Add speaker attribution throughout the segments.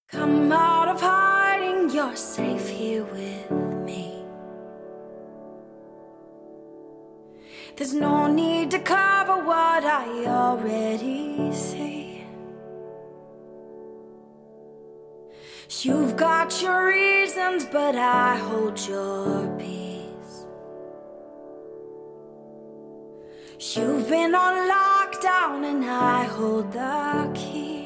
Speaker 1: Come out of hiding, you're safe here with me. There's no need to cover what I already see. You've got your reasons, but I hold your peace. You've been on lockdown and I hold the key.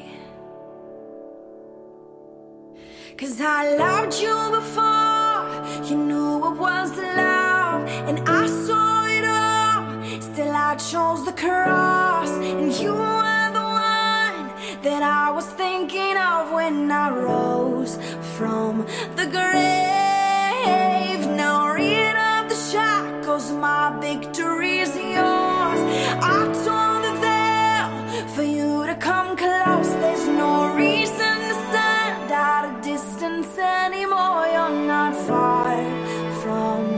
Speaker 1: 'Cause I loved you before you knew what was love, and I saw it all. Still I chose the cross, and you were the one that I was thinking of when I rose from the grave. Now rid of the shackles, my victory's yours. I tore the veil for you to come close. There's no reason to stand at a distance anymore. You're not far from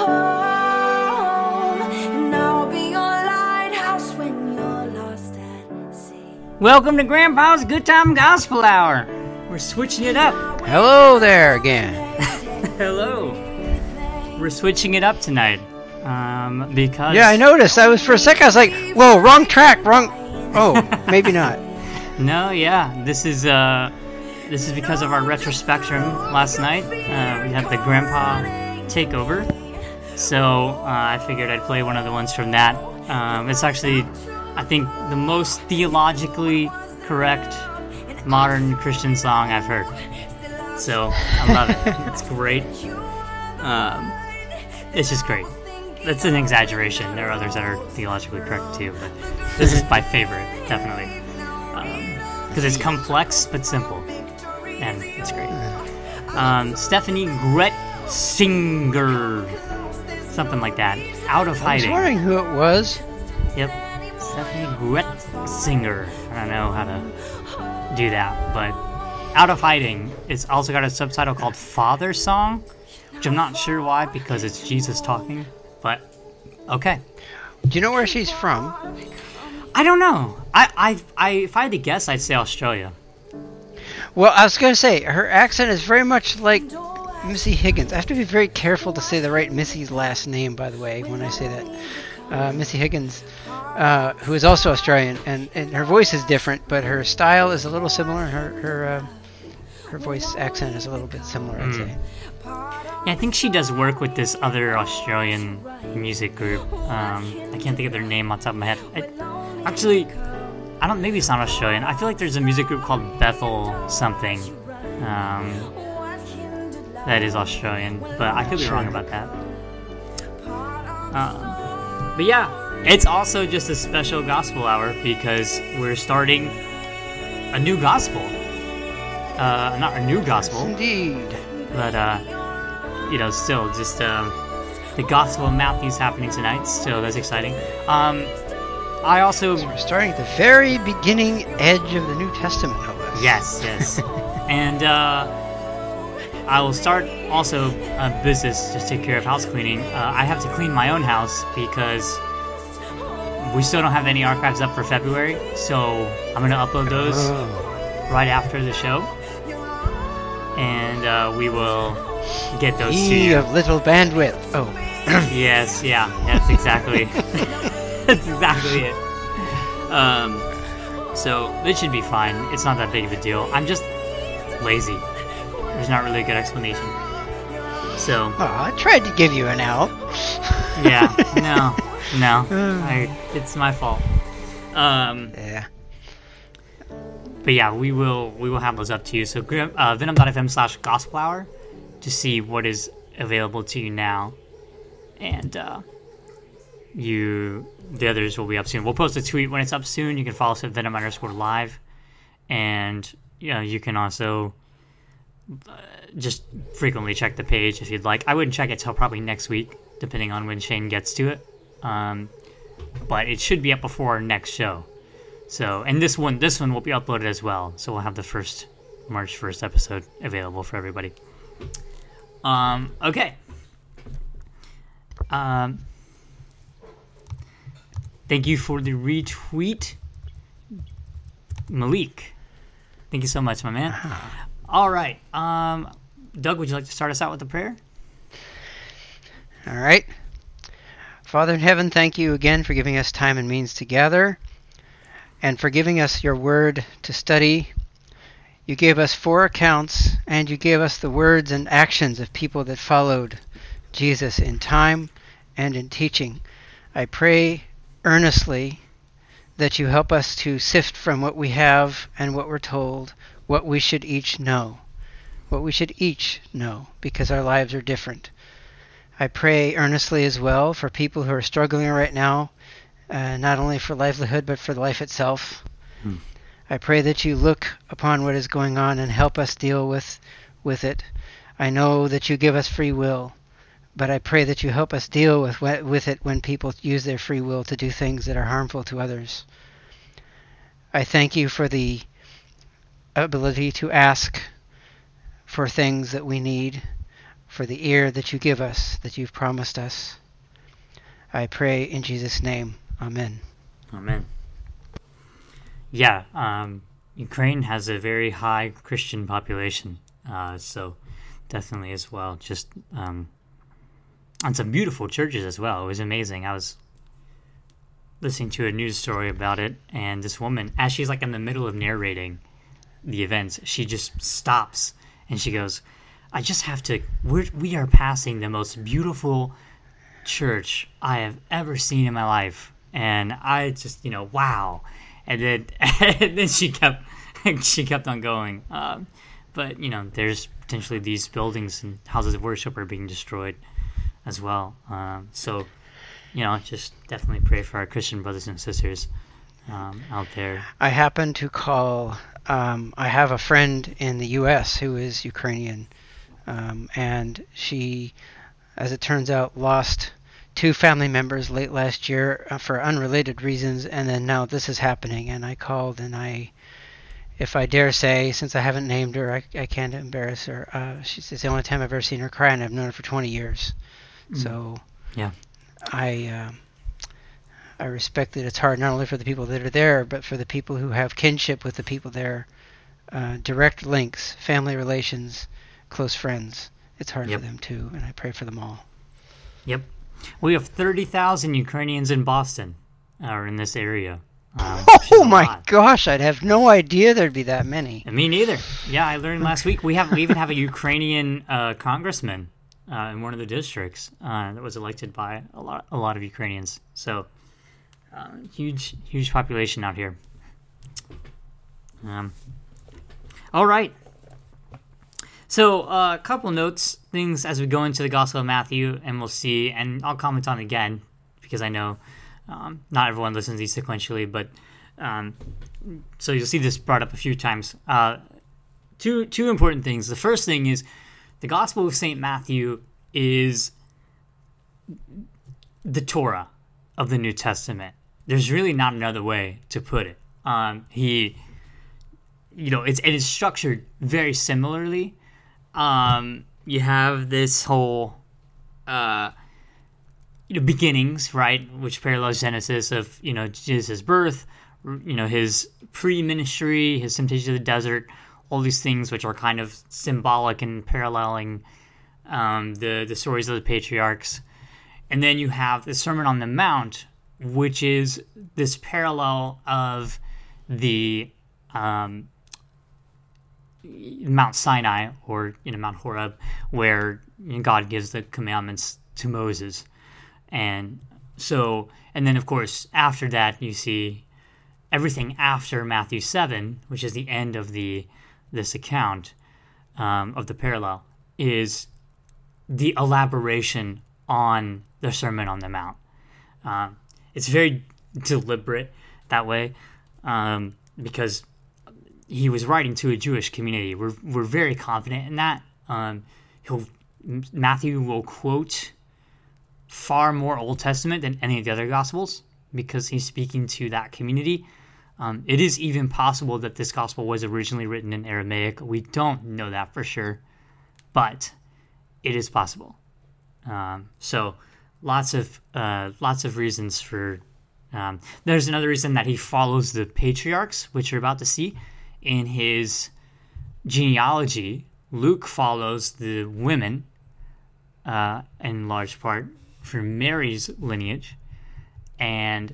Speaker 1: home, and I'll be your lighthouse when you're lost at sea.
Speaker 2: Welcome to Grandpa's Good Time Gospel Hour. We're switching it up.
Speaker 3: Hello there again.
Speaker 2: Hello. We're switching it up tonight. Because...
Speaker 3: Yeah, I noticed. I was for a second. I was like, "Whoa, wrong track, wrong." Oh, maybe not.
Speaker 2: No, yeah. This is because of our retrospectrum last night. We had the Grandpa takeover, so I figured I'd play one of the ones from that. It's actually, I think, the most theologically correct modern Christian song I've heard. So I love it. It's great. It's just great. That's an exaggeration. There are others that are theologically correct too, but this is my favorite, definitely. Because it's complex but simple, and it's great. Stephanie Gretzinger, something like that. Out of Hiding.
Speaker 3: I was wondering who it was.
Speaker 2: Yep, Stephanie Gretzinger. I don't know how to do that, but Out of Hiding. It's also got a subtitle called Father Song, which I'm not sure why, because it's Jesus talking, but okay.
Speaker 3: Do you know where she's from?
Speaker 2: I don't know. I if I had to guess, I'd say Australia.
Speaker 3: Well, I was going to say, her accent is very much like Missy Higgins. I have to be very careful to say the right Missy's last name, by the way, when I say that. Missy Higgins, who is also Australian, and her voice is different, but her style is a little similar. Her voice accent is a little bit similar, I'd say.
Speaker 2: Yeah, I think she does work with this other Australian music group. I can't think of their name on top of my head. Maybe it's not Australian. I feel like there's a music group called Bethel something that is Australian, but I could be wrong about that. But yeah, it's also just a special gospel hour because we're starting a new gospel. Not a new gospel.
Speaker 3: Yes, indeed.
Speaker 2: But, still, just the Gospel of Matthew's happening tonight. Still, that's exciting. I also...
Speaker 3: So we're starting at the very beginning edge of the New Testament, no less.
Speaker 2: Yes. And I will start also a business, just take care of house cleaning. I have to clean my own house because we still don't have any archives up for February. So I'm going to upload those right after the show. And we will get those to you.
Speaker 3: Of little bandwidth. Oh.
Speaker 2: Yes, yeah, that's exactly that's exactly it. So it should be fine. It's not that big of a deal. I'm just lazy. There's not really a good explanation. So
Speaker 3: I tried to give you an out.
Speaker 2: Yeah, no. It's my fault.
Speaker 3: Yeah.
Speaker 2: But yeah, we will have those up to you. So venom.fm/gospel hour to see what is available to you now, and the others will be up soon. We'll post a tweet when it's up soon. You can follow us at venom_live, and you can also just frequently check the page if you'd like. I wouldn't check it till probably next week, depending on when Shane gets to it. But it should be up before our next show. So, and this one will be uploaded as well. So we'll have the first March 1st episode available for everybody. Okay. Thank you for the retweet, Malik. Thank you so much, my man. All right. Doug, would you like to start us out with a prayer?
Speaker 3: All right. Father in heaven, thank you again for giving us time and means to gather and for giving us your word to study. You gave us 4 accounts, and you gave us the words and actions of people that followed Jesus in time and in teaching. I pray earnestly that you help us to sift from what we have and what we're told, what we should each know. What we should each know, because our lives are different. I pray earnestly as well for people who are struggling right now, not only for livelihood, but for life itself. I pray that you look upon what is going on and help us deal with it. I know that you give us free will, but I pray that you help us deal with it when people use their free will to do things that are harmful to others. I thank you for the ability to ask for things that we need, for the ear that you give us, that you've promised us. I pray in Jesus' name. Amen.
Speaker 2: Amen. Yeah, Ukraine has a very high Christian population, so definitely as well. Just and some beautiful churches as well. It was amazing. I was listening to a news story about it, and this woman, as she's like in the middle of narrating the events, she just stops and she goes, I just have to, we are passing the most beautiful church I have ever seen in my life. And I just, wow. And then she kept on going. But, there's potentially these buildings and houses of worship are being destroyed as well. So, just definitely pray for our Christian brothers and sisters out there.
Speaker 3: I happen to call, I have a friend in the U.S. who is Ukrainian. And she, as it turns out, lost 2 family members late last year for unrelated reasons, and then now this is happening. And I called, and if I dare say, since I haven't named her, I can't embarrass her. It's the only time I've ever seen her cry, and I've known her for 20 years. So
Speaker 2: yeah,
Speaker 3: I respect that it's hard not only for the people that are there, but for the people who have kinship with the people there, direct links, family relations, close friends. It's hard for them too, and I pray for them all.
Speaker 2: Yep. We have 30,000 Ukrainians in Boston, or in this area.
Speaker 3: Oh my gosh, I'd have no idea there'd be that many.
Speaker 2: And me neither. Yeah, I learned last week. We even have a Ukrainian congressman in one of the districts that was elected by a lot of Ukrainians. So, huge population out here. All right. So, a couple notes, things as we go into the Gospel of Matthew, and we'll see, and I'll comment on it again, because I know not everyone listens to these sequentially, but so you'll see this brought up a few times. Two important things. The first thing is the Gospel of St. Matthew is the Torah of the New Testament. There's really not another way to put it. It is structured very similarly. You have this whole, beginnings, right, which parallels Genesis of, Jesus' birth, his pre-ministry, his temptation to the desert, all these things which are kind of symbolic and paralleling the stories of the patriarchs. And then you have the Sermon on the Mount, which is this parallel of the Mount Sinai, or Mount Horeb, where God gives the commandments to Moses. And then of course after that you see everything after Matthew 7, which is the end of this account of the parallel, is the elaboration on the Sermon on the Mount. It's very deliberate that way, because he was writing to a Jewish community. We're very confident in that. Matthew will quote far more Old Testament than any of the other Gospels, because he's speaking to that community. It is even possible that this Gospel was originally written in Aramaic. We don't know that for sure, but it is possible. So lots of reasons for. There's another reason that he follows the patriarchs, which you're about to see in his genealogy, Luke follows the women in large part for Mary's lineage, and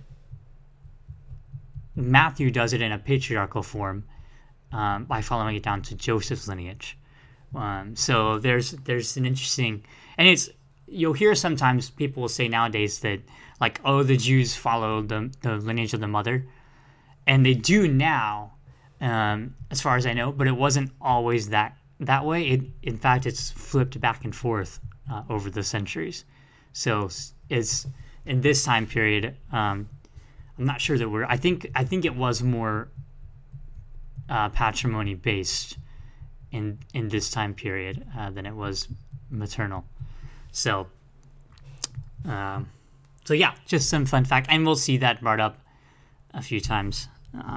Speaker 2: Matthew does it in a patriarchal form by following it down to Joseph's lineage. So there's an interesting, and you'll hear sometimes people will say nowadays that like, oh, the Jews follow the lineage of the mother, and they do now, as far as I know, but it wasn't always that way. In fact, it's flipped back and forth over the centuries. So it's in this time period. I'm not sure that I think it was more patrimony based in this time period than it was maternal. So yeah, just some fun fact, and we'll see that brought up a few times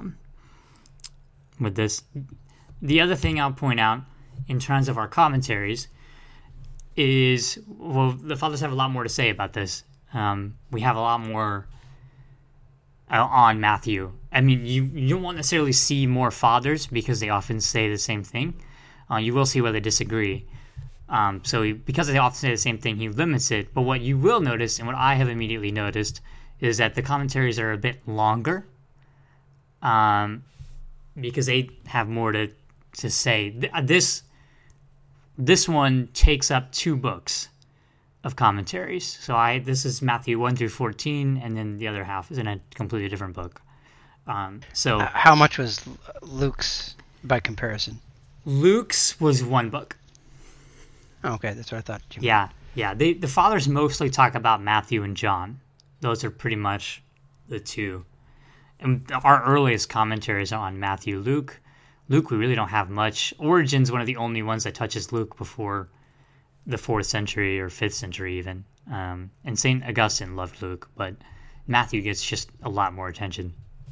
Speaker 2: with this. The other thing I'll point out in terms of our commentaries is, well, the fathers have a lot more to say about this. We have a lot more on Matthew. I mean, you won't necessarily see more fathers because they often say the same thing. You will see where they disagree. So because they often say the same thing, he limits it. But what you will notice, and what I have immediately noticed, is that the commentaries are a bit longer because they have more to say. This one takes up 2 books of commentaries. So this is Matthew 1 through 14, and then the other half is in a completely different book. So
Speaker 3: how much was Luke's by comparison?
Speaker 2: Luke's was 1 book.
Speaker 3: Oh, okay, that's what I thought.
Speaker 2: Yeah. The fathers mostly talk about Matthew and John. Those are pretty much the 2. And our earliest commentaries are on Matthew. Luke, we really don't have much. Origen's one of the only ones that touches Luke before the 4th century or 5th century even. And St. Augustine loved Luke, but Matthew gets just a lot more attention.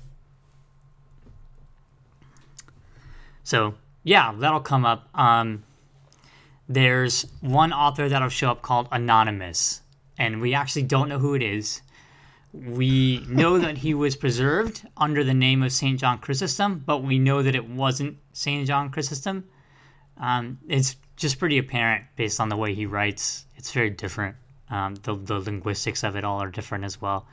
Speaker 2: So, yeah, that'll come up. There's one author that'll show up called Anonymous, and we actually don't know who it is. We know that he was preserved under the name of St. John Chrysostom, but we know that it wasn't St. John Chrysostom. It's just pretty apparent based on the way he writes. It's very different. The linguistics of it all are different as well.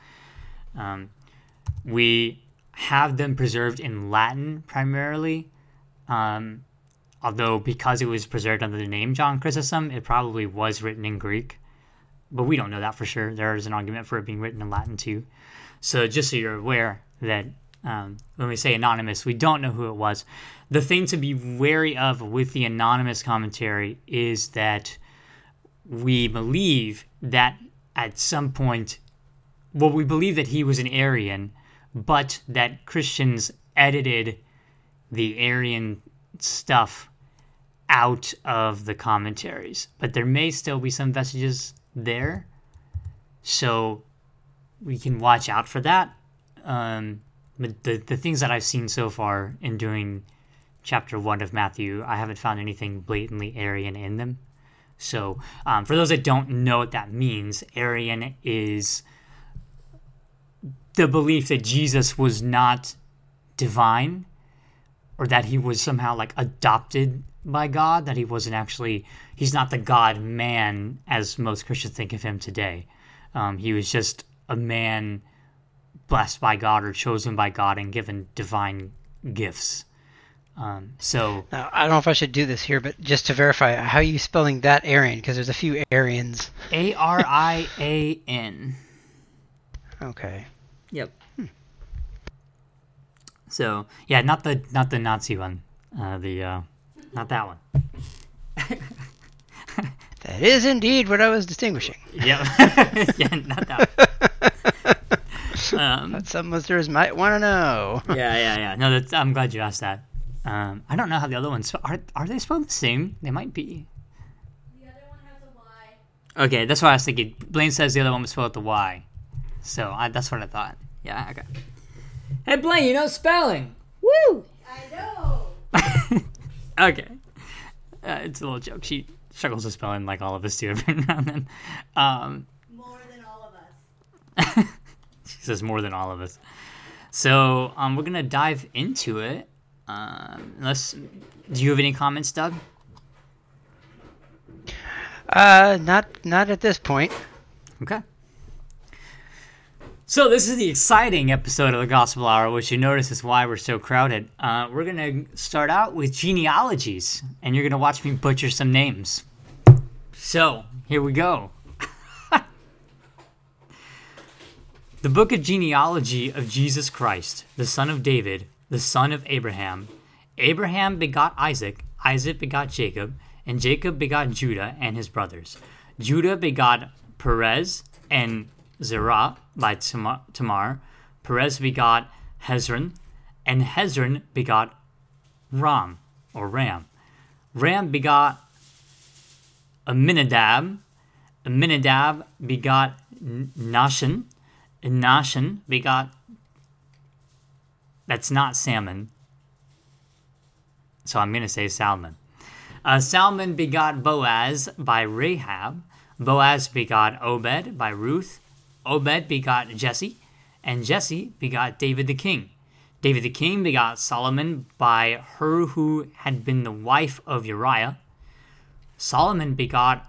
Speaker 2: We have them preserved in Latin primarily, although because it was preserved under the name John Chrysostom, it probably was written in Greek. But we don't know that for sure. There is an argument for it being written in Latin too. So just so you're aware that when we say anonymous, we don't know who it was. The thing to be wary of with the anonymous commentary is that we believe that at some point, well, we believe that he was an Arian, but that Christians edited the Arian stuff out of the commentaries. But there may still be some vestiges there, so we can watch out for that. But the things that I've seen so far in doing chapter 1 of Matthew, I haven't found anything blatantly Arian in them. So for those that don't know what that means, Arian is the belief that Jesus was not divine, or that he was somehow like adopted by God, that he wasn't actually, he's not the God-man as most Christians think of him today. He was just a man blessed by God or chosen by God and given divine gifts. So
Speaker 3: now, I don't know if I should do this here, but just to verify, how are you spelling that Arian? Because there's a few Arians.
Speaker 2: Arian.
Speaker 3: Okay.
Speaker 2: Yep. So yeah, not the Nazi one. Not that one.
Speaker 3: That is indeed what I was distinguishing.
Speaker 2: Yep. Yeah, not that one.
Speaker 3: But some listeners might want to know.
Speaker 2: Yeah. No, I'm glad you asked that. I don't know how the other ones are they spelled the same? They might be.
Speaker 4: The other one has a Y.
Speaker 2: Okay, that's what I was thinking. Blaine says the other one was spelled with the Y, so that's what I thought. Yeah. Okay. Hey, Blaine, you know spelling. Woo!
Speaker 4: I know.
Speaker 2: Okay. It's a little joke. She struggles with spelling like all of us do every now and then.
Speaker 4: More than all of us.
Speaker 2: She says more than all of us. So we're going to dive into it. Do you have any comments, Doug?
Speaker 3: Not at this point.
Speaker 2: Okay. So this is the exciting episode of the Gospel Hour, which you notice is why we're so crowded. We're going to start out with genealogies, and you're going to watch me butcher some names. So, here we go. The book of genealogy of Jesus Christ, the son of David, the son of Abraham. Abraham begot Isaac, Isaac begot Jacob, and Jacob begot Judah and his brothers. Judah begot Perez and Zerah by Tamar. Perez begot Hezron, and Hezron begot Ram. Ram begot Aminadab. Aminadab begot Nahshon, and Nahshon begot... That's not Salmon, so I'm going to say Salmon. Salmon begot Boaz by Rahab. Boaz begot Obed by Ruth. Obed begot Jesse, and Jesse begot David the king. David the king begot Solomon by her who had been the wife of Uriah. Solomon begot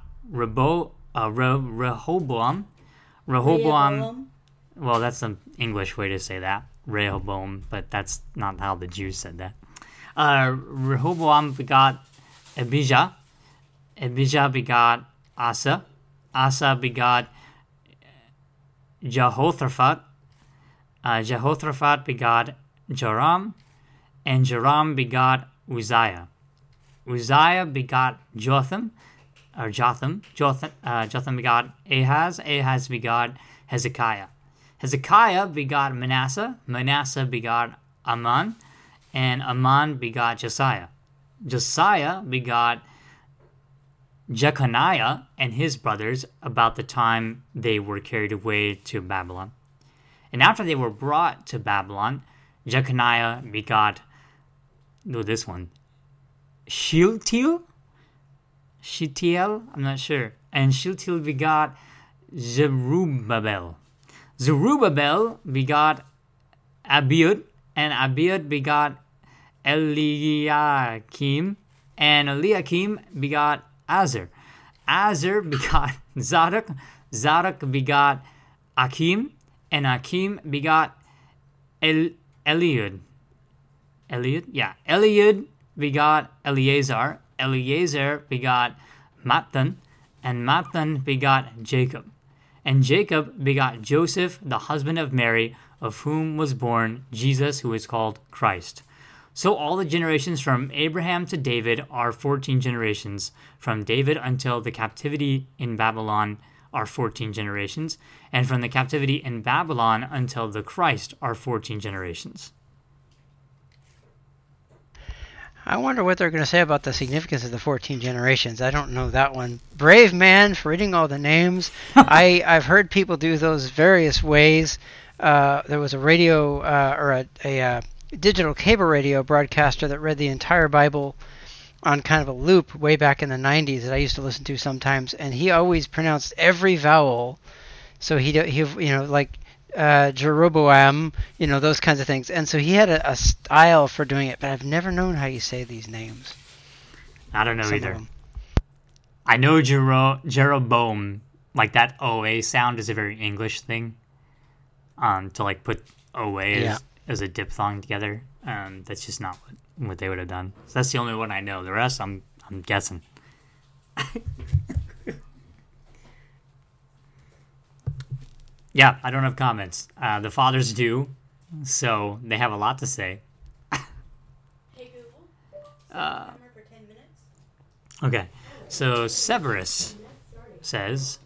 Speaker 2: Rehoboam. Rehoboam, well, that's the English way to say that, Rehoboam, but that's not how the Jews said that. Rehoboam begot Abijah. Abijah begot Asa. Asa begot Jehoshaphat. Jehoshaphat begot Joram. And Joram begot Uzziah. Uzziah begot Jotham. Jotham begot Ahaz. Ahaz begot Hezekiah. Hezekiah begot Manasseh. Manasseh begot Amon. And Amon begot Josiah. Josiah begot Jeconiah and his brothers about the time they were carried away to Babylon. And after they were brought to Babylon, Jeconiah begot, Shealtiel, I'm not sure. And Shealtiel begot Zerubbabel. Zerubbabel begot Abiud, and Abiud begot Eliakim, and Eliakim begot Azar. Azar begot Zadok. Zadok begot Akim, and Akim begot Eliud. Eliud? Yeah. Eliud begot Eleazar. Eleazar begot Matthan, and Matthan begot Jacob. And Jacob begot Joseph, the husband of Mary, of whom was born Jesus, who is called Christ. So all the generations from Abraham to David are 14 generations. From David until the captivity in Babylon are 14 generations. And from the captivity in Babylon until the Christ are 14 generations.
Speaker 3: I wonder what they're going to say about the significance of the 14 generations. I don't know that one. Brave man for reading all the names. I've heard people do those various ways. There was a radio or a digital cable radio broadcaster that read the entire Bible on kind of a loop way back in the 90s that I used to listen to sometimes, and he always pronounced every vowel. So he like Jeroboam, those kinds of things. And so he had a style for doing it, but I've never known how you say these names.
Speaker 2: I don't know either. I know Jeroboam, like that OA sound is a very English thing. To like put OA as a diphthong together. That's just not what they would have done. So that's the only one I know. The rest, I'm guessing. Yeah, I don't have comments. The fathers do, so they have a lot to say.
Speaker 4: Hey Google, timer for 10 minutes.
Speaker 2: Okay, so Severus says,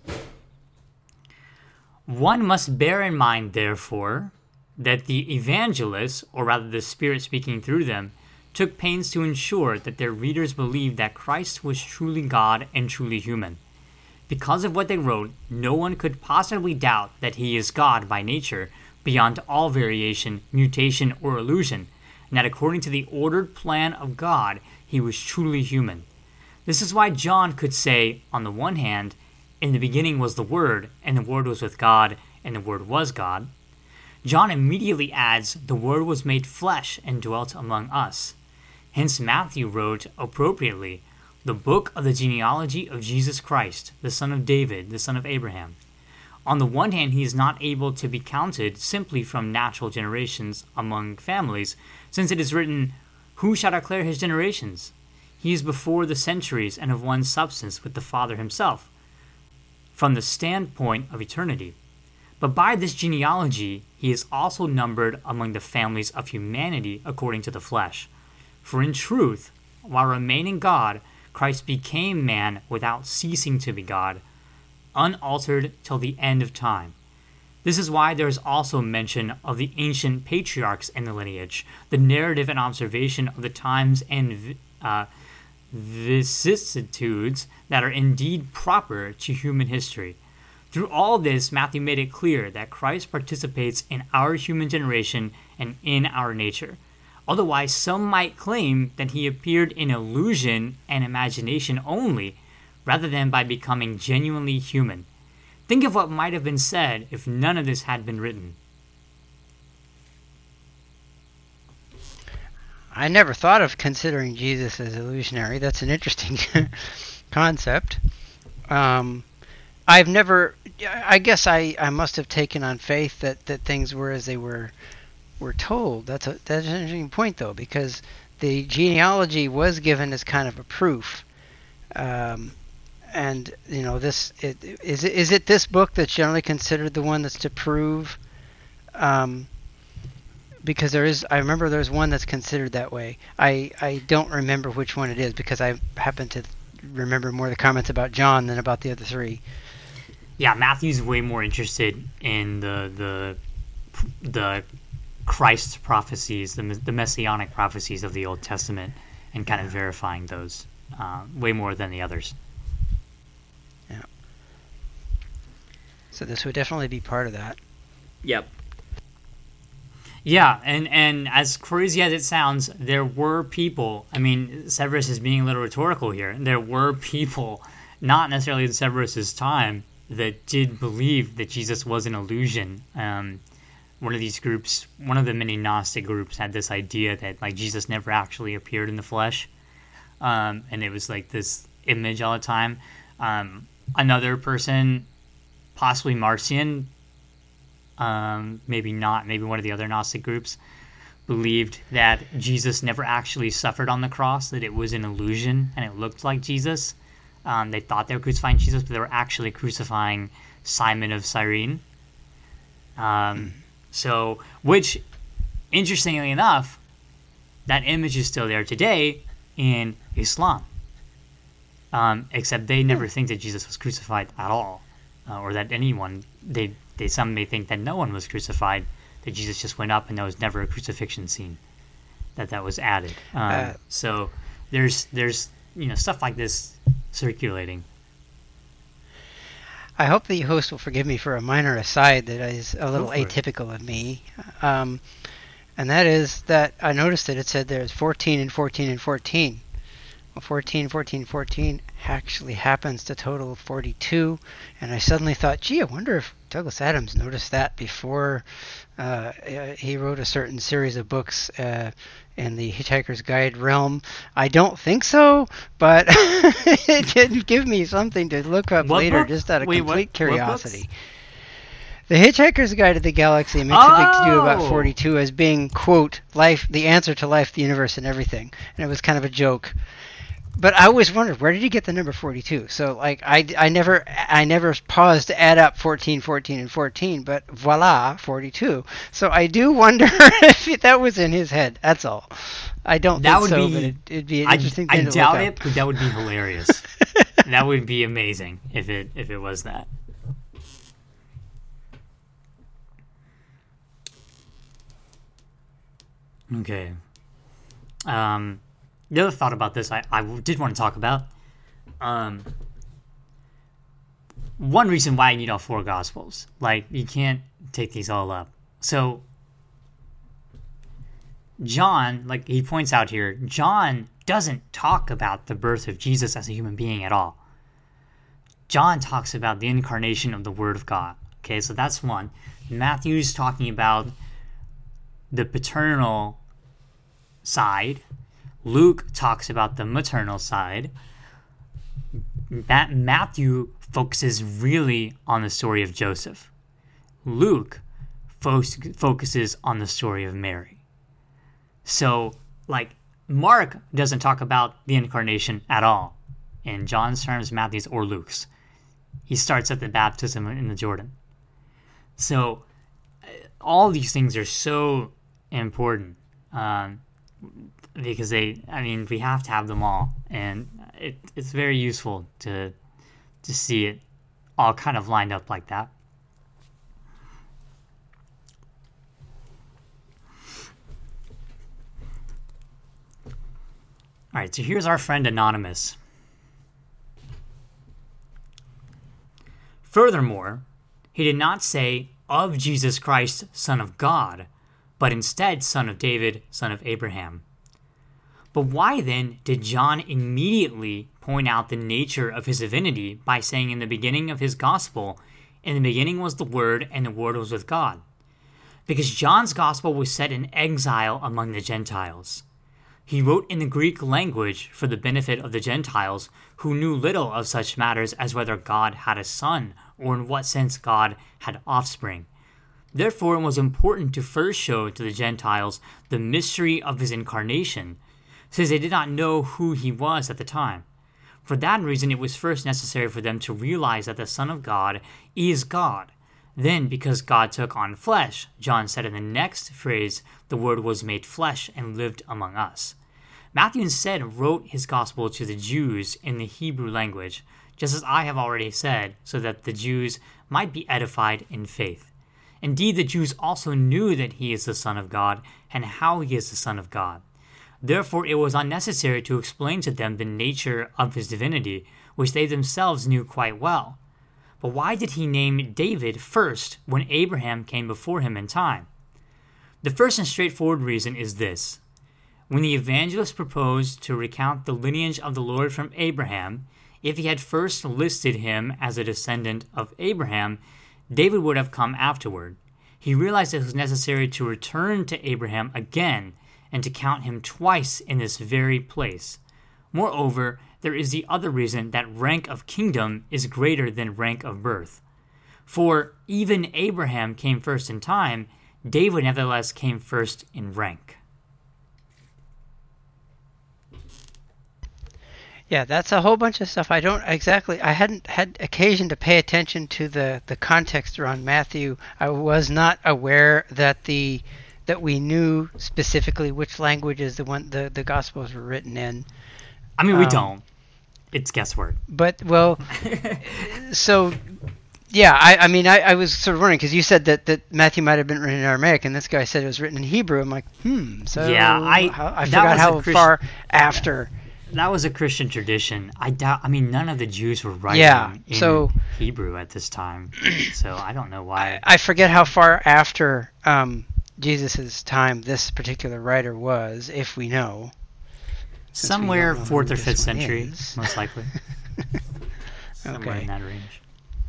Speaker 2: one must bear in mind, therefore, that the evangelists, or rather the Spirit speaking through them, took pains to ensure that their readers believed that Christ was truly God and truly human. Because of what they wrote, no one could possibly doubt that he is God by nature, beyond all variation, mutation, or illusion, and that according to the ordered plan of God, he was truly human. This is why John could say, on the one hand, in the beginning was the Word, and the Word was with God, and the Word was God. John immediately adds, the Word was made flesh and dwelt among us. Hence Matthew wrote appropriately, the book of the genealogy of Jesus Christ, the son of David, the son of Abraham. On the one hand, he is not able to be counted simply from natural generations among families, since it is written, who shall declare his generations? He is before the centuries and of one substance with the Father himself, from the standpoint of eternity. But by this genealogy, he is also numbered among the families of humanity according to the flesh. For in truth, while remaining God, Christ became man without ceasing to be God, unaltered till the end of time. This is why there is also mention of the ancient patriarchs in the lineage, the narrative and observation of the times and vicissitudes that are indeed proper to human history. Through all this, Matthew made it clear that Christ participates in our human generation and in our nature. Otherwise, some might claim that he appeared in illusion and imagination only, rather than by becoming genuinely human. Think of what might have been said if none of this had been written.
Speaker 3: I never thought of considering Jesus as illusionary. That's an interesting concept. I've never... I guess I must have taken on faith that things were as they were told. That's an interesting point, though, because the genealogy was given as kind of a proof. And you know, is it this book that's generally considered the one that's to prove? Because I remember there's one that's considered that way. I don't remember which one it is because I happen to remember more of the comments about John than about the other three.
Speaker 2: Yeah, Matthew's way more interested in the Christ prophecies, the messianic prophecies of the Old Testament, and kind of verifying those way more than the others.
Speaker 3: Yeah. So this would definitely be part of that.
Speaker 2: Yep. Yeah, and as crazy as it sounds, there were people, I mean, Severus is being a little rhetorical here, there were people, not necessarily in Severus's time, that did believe that Jesus was an illusion. One of these groups, one of the many Gnostic groups, had this idea that like Jesus never actually appeared in the flesh, and it was like this image all the time. Another person, possibly Marcion, maybe not, maybe one of the other Gnostic groups, believed that Jesus never actually suffered on the cross, that it was an illusion and it looked like Jesus. They thought they were crucifying Jesus, but they were actually crucifying Simon of Cyrene. So, which, interestingly enough, that image is still there today in Islam. Except they never think that Jesus was crucified at all, or that anyone, some may think that no one was crucified, that Jesus just went up and there was never a crucifixion scene, that was added. So there's stuff like this circulating.
Speaker 3: I hope the host will forgive me for a minor aside that is a little atypical of me. And that is that I noticed that it said there's 14 and 14 and 14. Well, 14, 14, 14 actually happens to total 42. And I suddenly thought, gee, I wonder if Douglas Adams noticed that before he wrote a certain series of books in the Hitchhiker's Guide realm. I don't think so, but it did give me something to look up later, just out of complete curiosity. The Hitchhiker's Guide to the Galaxy makes a big to-do about 42 as being, quote, life, the answer to life, the universe, and everything. And it was kind of a joke. But I always wondered, where did he get the number 42? So, like, I never paused to add up 14, 14, and 14, but voila, 42. So I do wonder if that was in his head. That's all. I don't think so, but it'd be an interesting thing to look up.
Speaker 2: I doubt it, but that would be hilarious. That would be amazing if it was that. Okay. The other thought about this I did want to talk about. One reason why you need all four Gospels. Like, you can't take these all up. So, John, like he points out here, John doesn't talk about the birth of Jesus as a human being at all. John talks about the incarnation of the Word of God. Okay, so that's one. Matthew's talking about the paternal side. Luke talks about the maternal side. Matthew focuses really on the story of Joseph. Luke focuses on the story of Mary. So, like, Mark doesn't talk about the incarnation at all in John's terms, Matthew's, or Luke's. He starts at the baptism in the Jordan. So, all these things are so important because we have to have them all, and it's very useful to see it all kind of lined up like that. All right, so here's our friend Anonymous. Furthermore, he did not say of Jesus Christ, Son of God, but instead Son of David, Son of Abraham. But why then did John immediately point out the nature of his divinity by saying in the beginning of his gospel, in the beginning was the Word, and the Word was with God? Because John's gospel was set in exile among the Gentiles. He wrote in the Greek language for the benefit of the Gentiles, who knew little of such matters as whether God had a son, or in what sense God had offspring. Therefore, it was important to first show to the Gentiles the mystery of his incarnation, since they did not know who he was at the time. For that reason, it was first necessary for them to realize that the Son of God is God. Then, because God took on flesh, John said in the next phrase, the Word was made flesh and lived among us. Matthew instead wrote his gospel to the Jews in the Hebrew language, just as I have already said, so that the Jews might be edified in faith. Indeed, the Jews also knew that he is the Son of God and how he is the Son of God. Therefore, it was unnecessary to explain to them the nature of his divinity, which they themselves knew quite well. But why did he name David first when Abraham came before him in time? The first and straightforward reason is this. When the evangelist proposed to recount the lineage of the Lord from Abraham, if he had first listed him as a descendant of Abraham, David would have come afterward. He realized it was necessary to return to Abraham again and to count him twice in this very place. Moreover, there is the other reason that rank of kingdom is greater than rank of birth. For even Abraham came first in time, David nevertheless came first in rank.
Speaker 3: Yeah, that's a whole bunch of stuff. I hadn't had occasion to pay attention to the context around Matthew. I was not aware that we knew specifically which languages the Gospels were written in.
Speaker 2: I mean, we don't. It's guesswork.
Speaker 3: But, well, so, yeah, I was sort of wondering, because you said that Matthew might have been written in Aramaic, and this guy said it was written in Hebrew. I'm like, so
Speaker 2: yeah,
Speaker 3: I forgot how far after...
Speaker 2: That was a Christian tradition. None of the Jews were writing in Hebrew at this time, so I don't know why.
Speaker 3: I forget how far after Jesus' time this particular writer was, if we know.
Speaker 2: Somewhere 4th or 5th century, most likely. Somewhere in that range.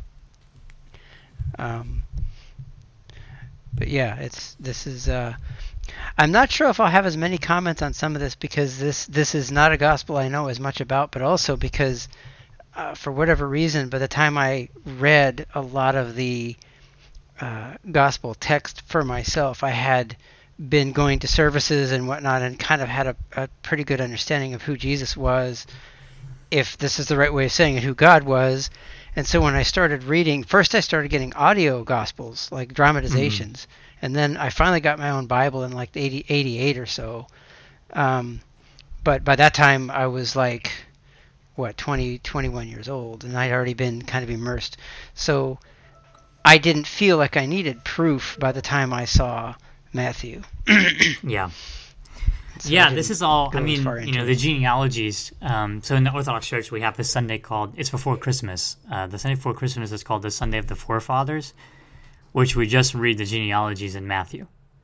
Speaker 3: But yeah, this is... I'm not sure if I'll have as many comments on some of this because this is not a gospel I know as much about, but also because for whatever reason, by the time I read a lot of the gospel text for myself, I had been going to services and whatnot and kind of had a pretty good understanding of who Jesus was, if this is the right way of saying it, who God was. And so when I started reading, first I started getting audio gospels, like dramatizations. Mm-hmm. And then I finally got my own Bible in like 88 or so. But by that time I was like, 21 years old, and I'd already been kind of immersed. So I didn't feel like I needed proof by the time I saw Matthew.
Speaker 2: Yeah.
Speaker 3: So
Speaker 2: yeah, this is all, the genealogies. So in the Orthodox Church, we have this Sunday called, it's before Christmas. The Sunday before Christmas is called the Sunday of the Forefathers, which we just read the genealogies in Matthew.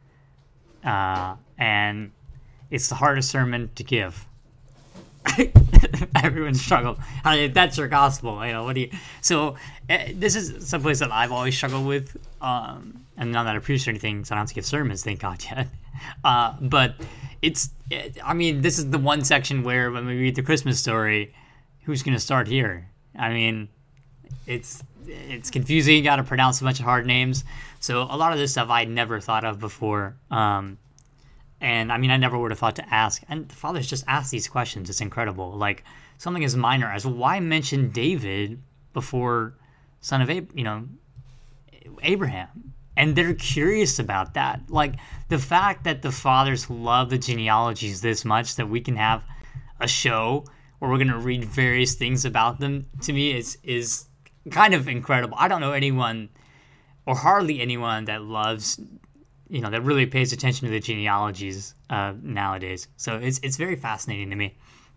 Speaker 2: And it's the hardest sermon to give. Everyone struggled. That's your gospel. What do you... So this is someplace that I've always struggled with. And not that I preach or anything, so I don't have to give sermons, thank God yet. But it's I mean, this is the one section where when we read the Christmas story, who's going to start here? I mean, it's confusing. You got to pronounce a bunch of hard names. So a lot of this stuff I'd never thought of before. And I mean, I never would have thought to ask. And the fathers just ask these questions. It's incredible. Like something as minor as why mention David before son of Abraham? And they're curious about that. Like the fact that the fathers love the genealogies this much that we can have a show where we're going to read various things about them, to me is kind of incredible. I don't know anyone, or hardly anyone, that loves, that really pays attention to the genealogies nowadays. So it's very fascinating to me.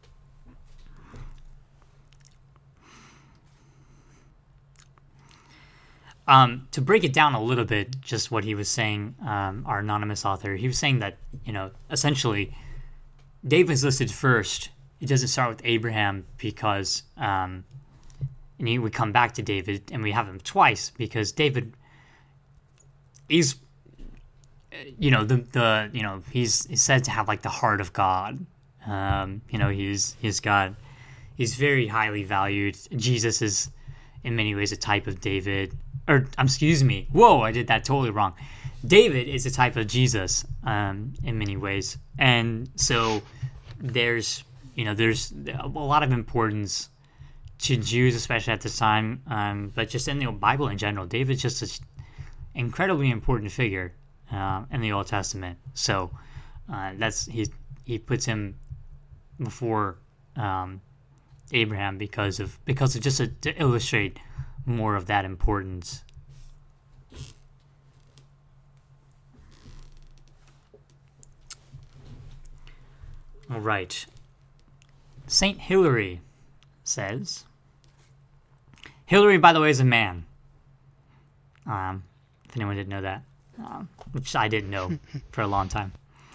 Speaker 2: To break it down a little bit, just what he was saying, our anonymous author, he was saying that, essentially, David's listed first. It doesn't start with Abraham because, and we come back to David, and we have him twice because David is, he's said to have like the heart of God. He's very highly valued. Jesus is in many ways a type of David. Excuse me. Whoa, I did that totally wrong. David is a type of Jesus in many ways. And so there's a lot of importance to Jews, especially at this time, but just in the Bible in general. David's just an incredibly important figure in the Old Testament. So he puts him before Abraham because of just to illustrate more of that importance. All right. Saint Hilary says, Hilary, by the way, is a man. If anyone didn't know that, which I didn't know for a long time.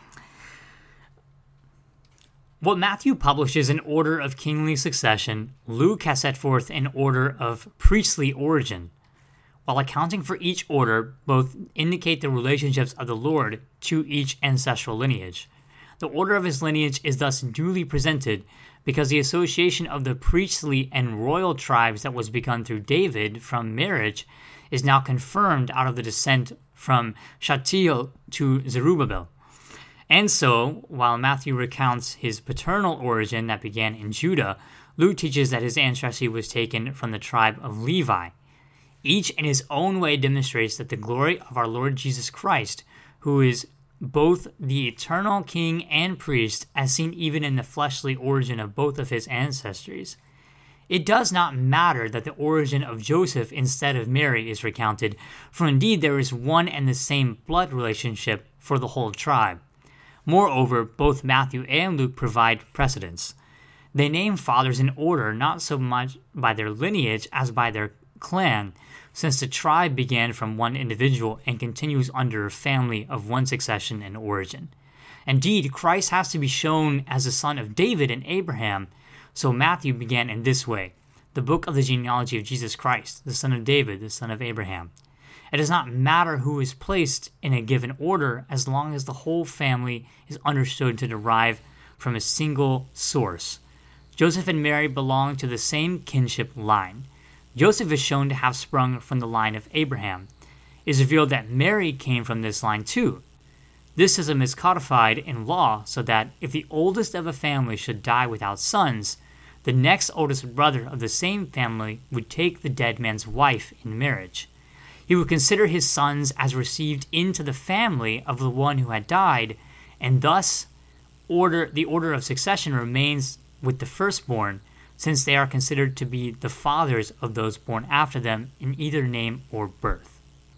Speaker 2: What Matthew publishes in order of kingly succession, Luke has set forth in order of priestly origin. While accounting for each order, both indicate the relationships of the Lord to each ancestral lineage. The order of his lineage is thus duly presented because the association of the priestly and royal tribes that was begun through David from marriage is now confirmed out of the descent from Shealtiel to Zerubbabel. And so, while Matthew recounts his paternal origin that began in Judah, Luke teaches that his ancestry was taken from the tribe of Levi. Each in his own way demonstrates that the glory of our Lord Jesus Christ, who is both the eternal king and priest, as seen even in the fleshly origin of both of his ancestries. It does not matter that the origin of Joseph instead of Mary is recounted, for indeed there is one and the same blood relationship for the whole tribe. Moreover, both Matthew and Luke provide precedents. They name fathers in order not so much by their lineage as by their clan, since the tribe began from one individual and continues under a family of one succession and origin. Indeed, Christ has to be shown as the son of David and Abraham, so Matthew began in this way, the book of the genealogy of Jesus Christ, the son of David, the son of Abraham. It does not matter who is placed in a given order as long as the whole family is understood to derive from a single source. Joseph and Mary belong to the same kinship line. Joseph is shown to have sprung from the line of Abraham. It is revealed that Mary came from this line too. This system is codified in law so that if the oldest of a family should die without sons, the next oldest brother of the same family would take the dead man's wife in marriage. He would consider his sons as received into the family of the one who had died, and thus the order of succession remains with the firstborn, since they are considered to be the fathers of those born after them in either name or birth.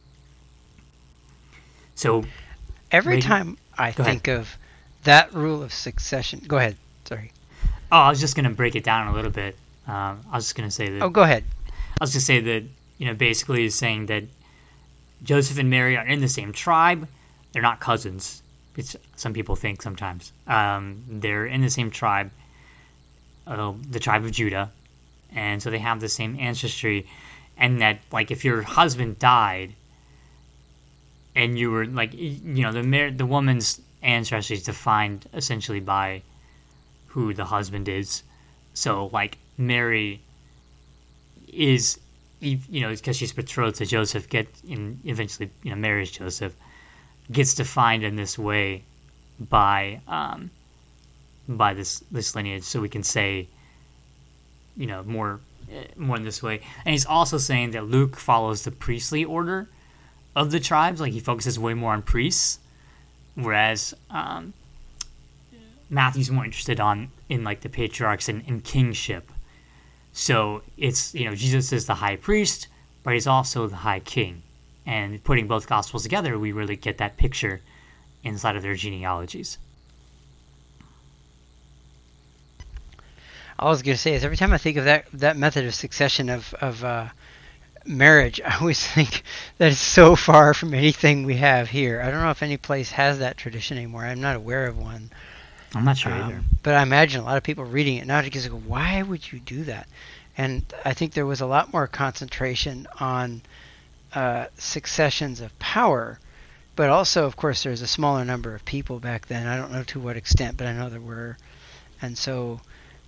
Speaker 2: So,
Speaker 3: every time I think of that rule of succession, go ahead. Sorry.
Speaker 2: Oh, I was just going to break it down a little bit. I was just going to say that.
Speaker 3: Oh, go ahead.
Speaker 2: I was going to say that, basically is saying that Joseph and Mary are in the same tribe. They're not cousins. Some people think sometimes. They're in the same tribe, the tribe of Judah, and so they have the same ancestry. And that, like, if your husband died, and you were like, the woman's ancestry is defined essentially by who the husband is. So, like, Mary is, because she's betrothed to Joseph, eventually, marries Joseph, gets defined in this way by this lineage. So we can say, more in this way. And he's also saying that Luke follows the priestly order of the tribes. Like, he focuses way more on priests, whereas Matthew's more interested in like the patriarchs and kingship. So it's, Jesus is the high priest, but he's also the high king. And putting both gospels together, we really get that picture inside of their genealogies.
Speaker 3: All I was going to say is every time I think of that method of succession of marriage, I always think that it's so far from anything we have here. I don't know if any place has that tradition anymore. I'm not aware of one.
Speaker 2: I'm not sure either.
Speaker 3: But I imagine a lot of people reading it now just go, why would you do that? And I think there was a lot more concentration on successions of power, but also, of course, there's a smaller number of people back then. I don't know to what extent, but I know there were. And so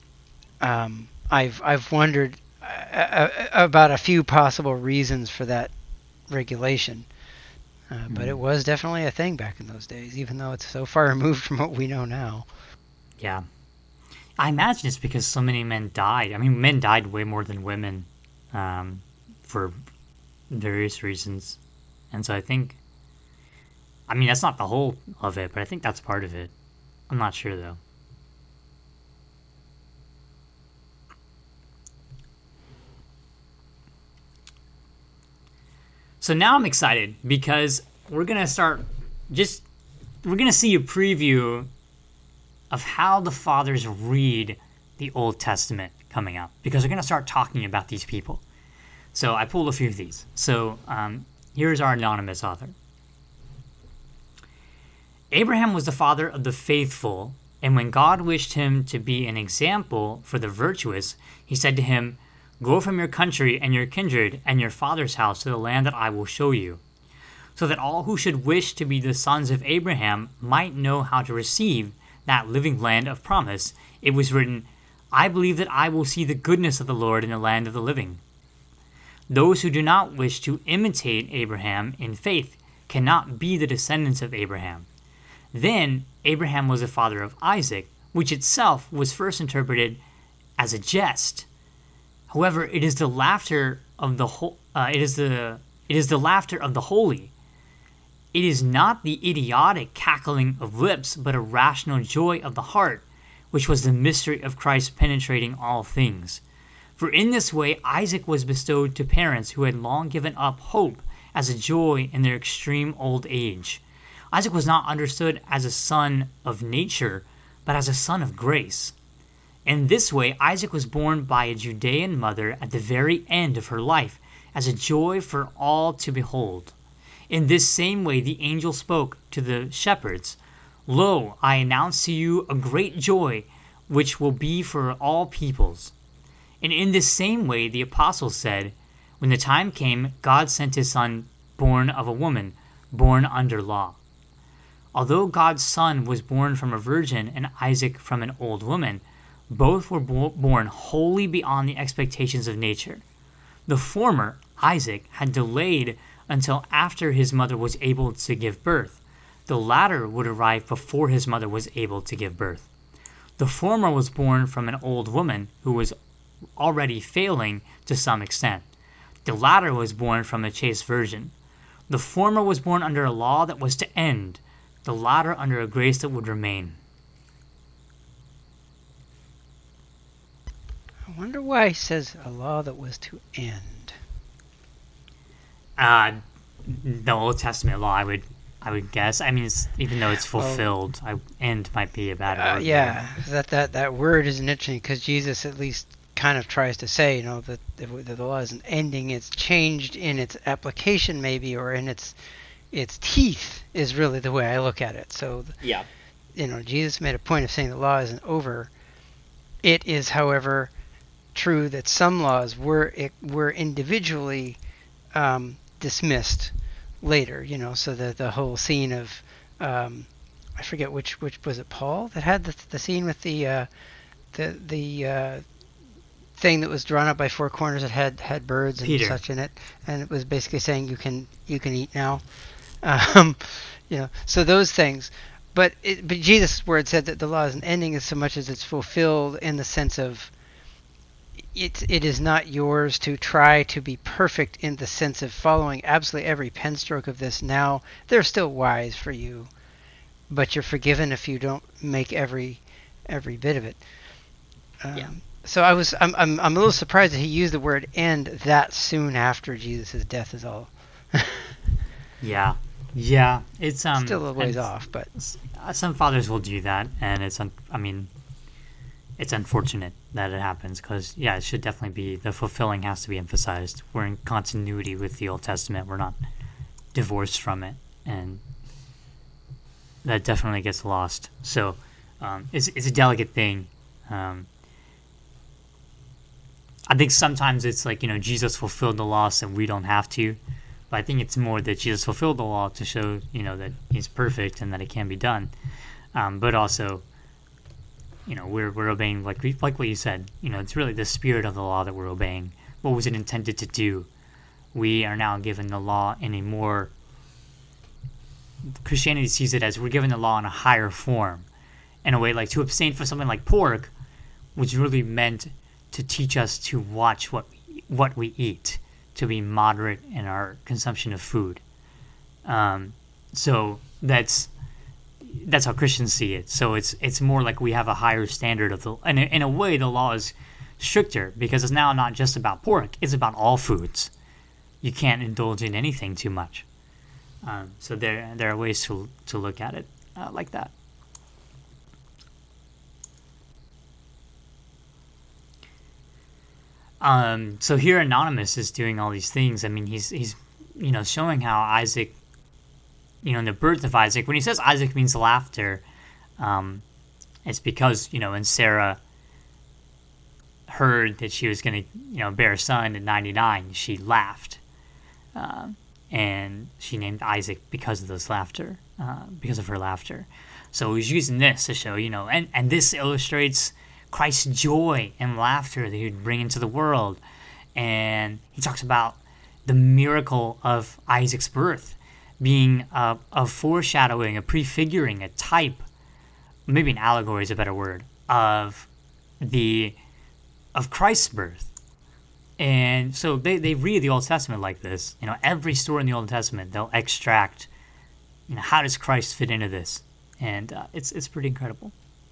Speaker 3: I've wondered about a few possible reasons for that regulation. But it was definitely a thing back in those days, even though it's so far removed from what we know now.
Speaker 2: Yeah. I imagine it's because so many men died. I mean, men died way more than women for various reasons. And so I think, that's not the whole of it, but I think that's part of it. I'm not sure, though. So now I'm excited because we're going to see a preview of how the fathers read the Old Testament coming up, because we're going to start talking about these people. So I pulled a few of these. So here's our anonymous author. Abraham was the father of the faithful, and when God wished him to be an example for the virtuous, he said to him, "Go from your country and your kindred and your father's house to the land that I will show you," so that all who should wish to be the sons of Abraham might know how to receive that living land of promise. It was written, "I believe that I will see the goodness of the Lord in the land of the living." Those who do not wish to imitate Abraham in faith cannot be the descendants of Abraham. Then Abraham was the father of Isaac, which itself was first interpreted as a jest. However, it is the laughter of the laughter of the holy. It is not the idiotic cackling of lips, but a rational joy of the heart, which was the mystery of Christ penetrating all things. For in this way Isaac was bestowed to parents who had long given up hope as a joy in their extreme old age. Isaac was not understood as a son of nature, but as a son of grace. In this way, Isaac was born by a Judean mother at the very end of her life, as a joy for all to behold. In this same way, the angel spoke to the shepherds, "Lo, I announce to you a great joy, which will be for all peoples." And in this same way, the apostles said, "When the time came, God sent his son, born of a woman, born under law." Although God's son was born from a virgin and Isaac from an old woman, both were born wholly beyond the expectations of nature. The former, Isaac, had delayed until after his mother was able to give birth. The latter would arrive before his mother was able to give birth. The former was born from an old woman who was already failing to some extent. The latter was born from a chaste virgin. The former was born under a law that was to end, the latter under a grace that would remain.
Speaker 3: I wonder why he says a law that was to end.
Speaker 2: The Old Testament law, I would guess. Even though it's fulfilled, end might be a bad word.
Speaker 3: Yeah, that word is interesting because Jesus at least kind of tries to say, that the law isn't ending; it's changed in its application, maybe, or in its teeth is really the way I look at it. So,
Speaker 2: yeah,
Speaker 3: Jesus made a point of saying the law isn't over. It is, however, true that some laws were individually dismissed later. So the whole scene of I forget which was it, Paul, that had the scene with the thing that was drawn up by four corners that had birds and
Speaker 2: Peter.
Speaker 3: such in it, and it was basically saying you can eat now. So those things. But Jesus' word said that the law isn't ending as so much as it's fulfilled, in the sense of it is not yours to try to be perfect, in the sense of following absolutely every pen stroke of this. Now they're still wise for you, but you're forgiven if you don't make every bit of it. So I'm a little surprised that he used the word "end" that soon after Jesus' death is all.
Speaker 2: Yeah, it's
Speaker 3: Still a little ways off, but
Speaker 2: some fathers will do that, and it's unfortunate that it happens, because it should definitely be, the fulfilling has to be emphasized. We're in continuity with the Old Testament. We're not divorced from it, and that definitely gets lost. So it's a delicate thing. I think sometimes it's like, Jesus fulfilled the law so we don't have to. But I think it's more that Jesus fulfilled the law to show, that he's perfect and that it can be done. But also, we're obeying, like what you said. It's really the spirit of the law that we're obeying. What was it intended to do? We are now given the law in a more... Christianity sees it as we're given the law in a higher form. In a way, like to abstain from something like pork, which really meant to teach us to watch what we eat, to be moderate in our consumption of food. So that's how Christians see it. So it's more like we have a higher standard of the, and in a way the law is stricter, because it's now not just about pork, it's about all foods. You can't indulge in anything too much. So there are ways to look at it like that. So here Anonymous is doing all these things. I mean, he's showing how Isaac, in the birth of Isaac, when he says Isaac means laughter, it's because, when Sarah heard that she was going to, bear a son at 99, she laughed. And she named Isaac because of this laughter, because of her laughter. So he's using this to show, and this illustrates Christ's joy and laughter that he would bring into the world. And he talks about the miracle of Isaac's birth being a foreshadowing, a prefiguring, a type, maybe an allegory is a better word, of Christ's birth. And so they read the Old Testament like this. Every story in the Old Testament, they'll extract, how does Christ fit into this? And it's pretty incredible.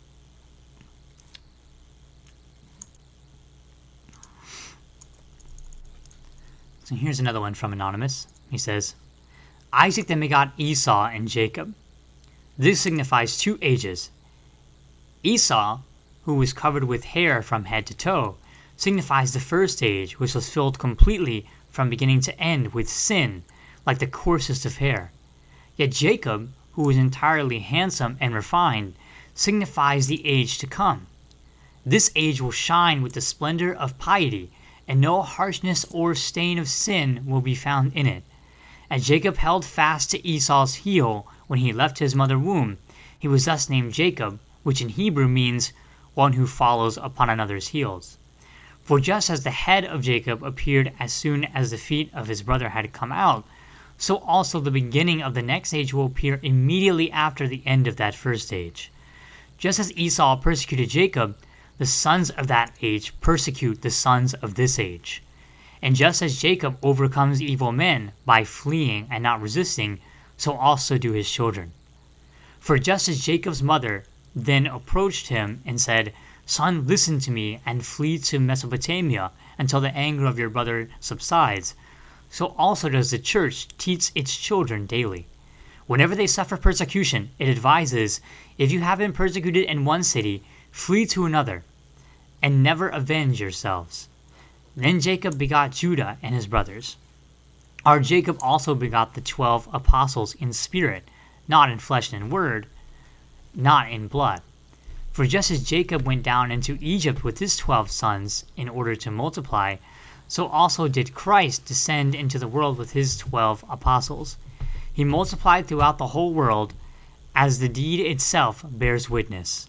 Speaker 2: So here's another one from Anonymous. He says, Isaac then begot Esau and Jacob. This signifies 2 ages. Esau, who was covered with hair from head to toe, signifies the first age, which was filled completely from beginning to end with sin, like the coarsest of hair. Yet Jacob, who was entirely handsome and refined, signifies the age to come. This age will shine with the splendor of piety, and no harshness or stain of sin will be found in it. As Jacob held fast to Esau's heel when he left his mother's womb, he was thus named Jacob, which in Hebrew means one who follows upon another's heels. For just as the head of Jacob appeared as soon as the feet of his brother had come out, so also the beginning of the next age will appear immediately after the end of that first age. Just as Esau persecuted Jacob, the sons of that age persecute the sons of this age. And just as Jacob overcomes evil men by fleeing and not resisting, so also do his children. For just as Jacob's mother then approached him and said, Son, listen to me, and flee to Mesopotamia until the anger of your brother subsides, so also does the church teach its children daily. Whenever they suffer persecution, it advises, if you have been persecuted in one city, flee to another, and never avenge yourselves. Then Jacob begot Judah and his brothers. Our Jacob also begot the 12 apostles in spirit, not in flesh and word, not in blood. For just as Jacob went down into Egypt with his 12 sons in order to multiply, so also did Christ descend into the world with his 12 apostles. He multiplied throughout the whole world as the deed itself bears witness.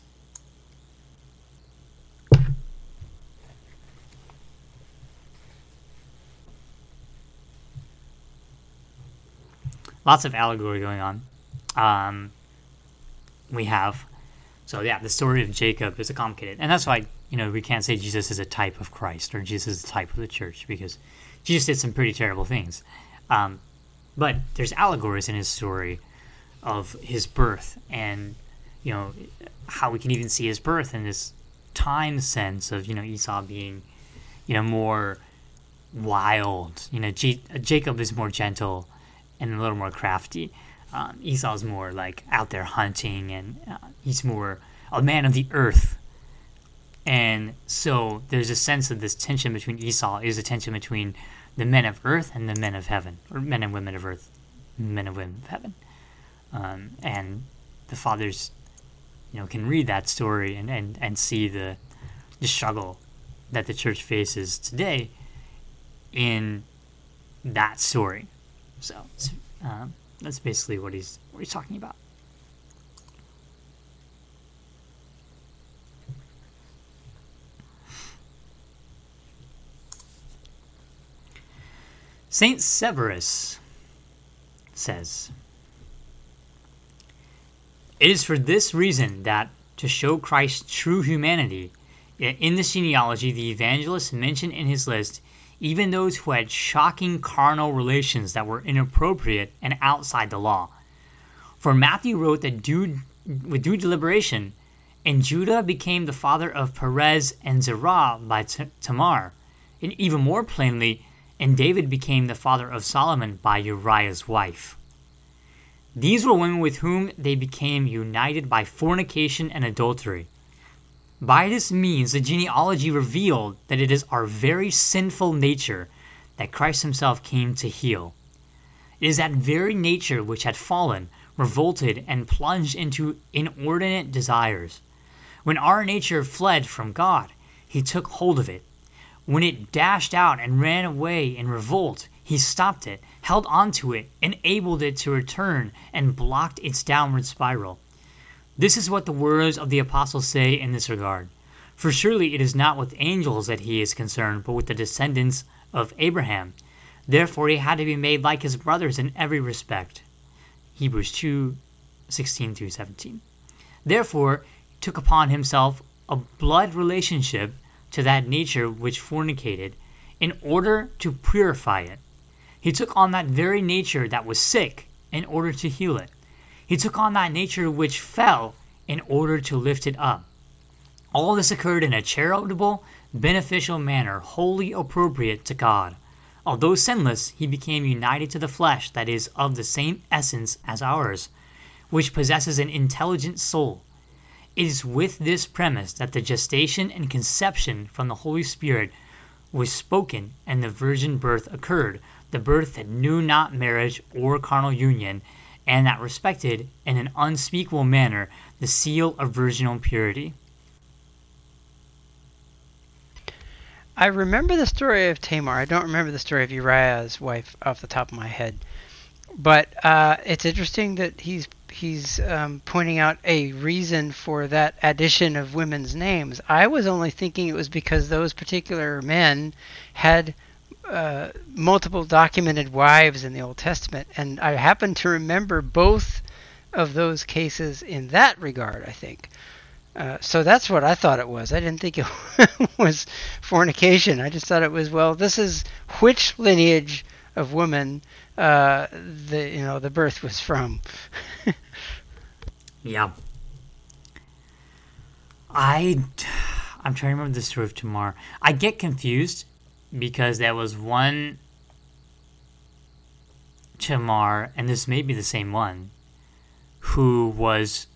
Speaker 2: Lots of allegory going on. We have, so yeah, the story of Jacob is complicated, and that's why we can't say Jesus is a type of Christ or Jesus is a type of the church, because Jesus did some pretty terrible things. But there's allegories in his story of his birth, and how we can even see his birth in this time sense of Esau being more wild. Jacob is more gentle and a little more crafty. Esau's more like out there hunting, and he's more a man of the earth. And so there's a sense of this tension between Esau is a tension between the men of earth and the men of heaven, or men and women of earth, men and women of heaven. And the fathers, can read that story and see the struggle that the church faces today in that story. So that's basically what he's talking about. Saint Severus says, "It is for this reason that, to show Christ's true humanity, in this genealogy the evangelist mentioned in his list even those who had shocking carnal relations that were inappropriate and outside the law. For Matthew wrote that with due deliberation, and Judah became the father of Perez and Zerah by Tamar, and even more plainly, and David became the father of Solomon by Uriah's wife. These were women with whom they became united by fornication and adultery. By this means, the genealogy revealed that it is our very sinful nature that Christ himself came to heal. It is that very nature which had fallen, revolted, and plunged into inordinate desires. When our nature fled from God, he took hold of it. When it dashed out and ran away in revolt, he stopped it, held on to it, enabled it to return, and blocked its downward spiral. This is what the words of the apostles say in this regard. For surely it is not with angels that he is concerned, but with the descendants of Abraham. Therefore he had to be made like his brothers in every respect." Hebrews 2:16-17. Therefore he took upon himself a blood relationship to that nature which fornicated, in order to purify it. He took on that very nature that was sick, in order to heal it. He took on that nature which fell in order to lift it up. All this occurred in a charitable, beneficial manner, wholly appropriate to God. Although sinless, he became united to the flesh that is of the same essence as ours, which possesses an intelligent soul. It is with this premise that the gestation and conception from the Holy Spirit was spoken and the virgin birth occurred, the birth that knew not marriage or carnal union, and that respected, in an unspeakable manner, the seal of virginal purity.
Speaker 3: I remember the story of Tamar. I don't remember the story of Uriah's wife off the top of my head. But it's interesting that he's pointing out a reason for that addition of women's names. I was only thinking it was because those particular men had multiple documented wives in the Old Testament, and I happen to remember both of those cases in that regard, I think. So that's what I thought it was. I didn't think it was fornication. I just thought it was, well, this is which lineage of woman the birth was from.
Speaker 2: Yeah. I'm trying to remember the story of Tamar. I get confused because there was one Tamar, and this may be the same one, who was,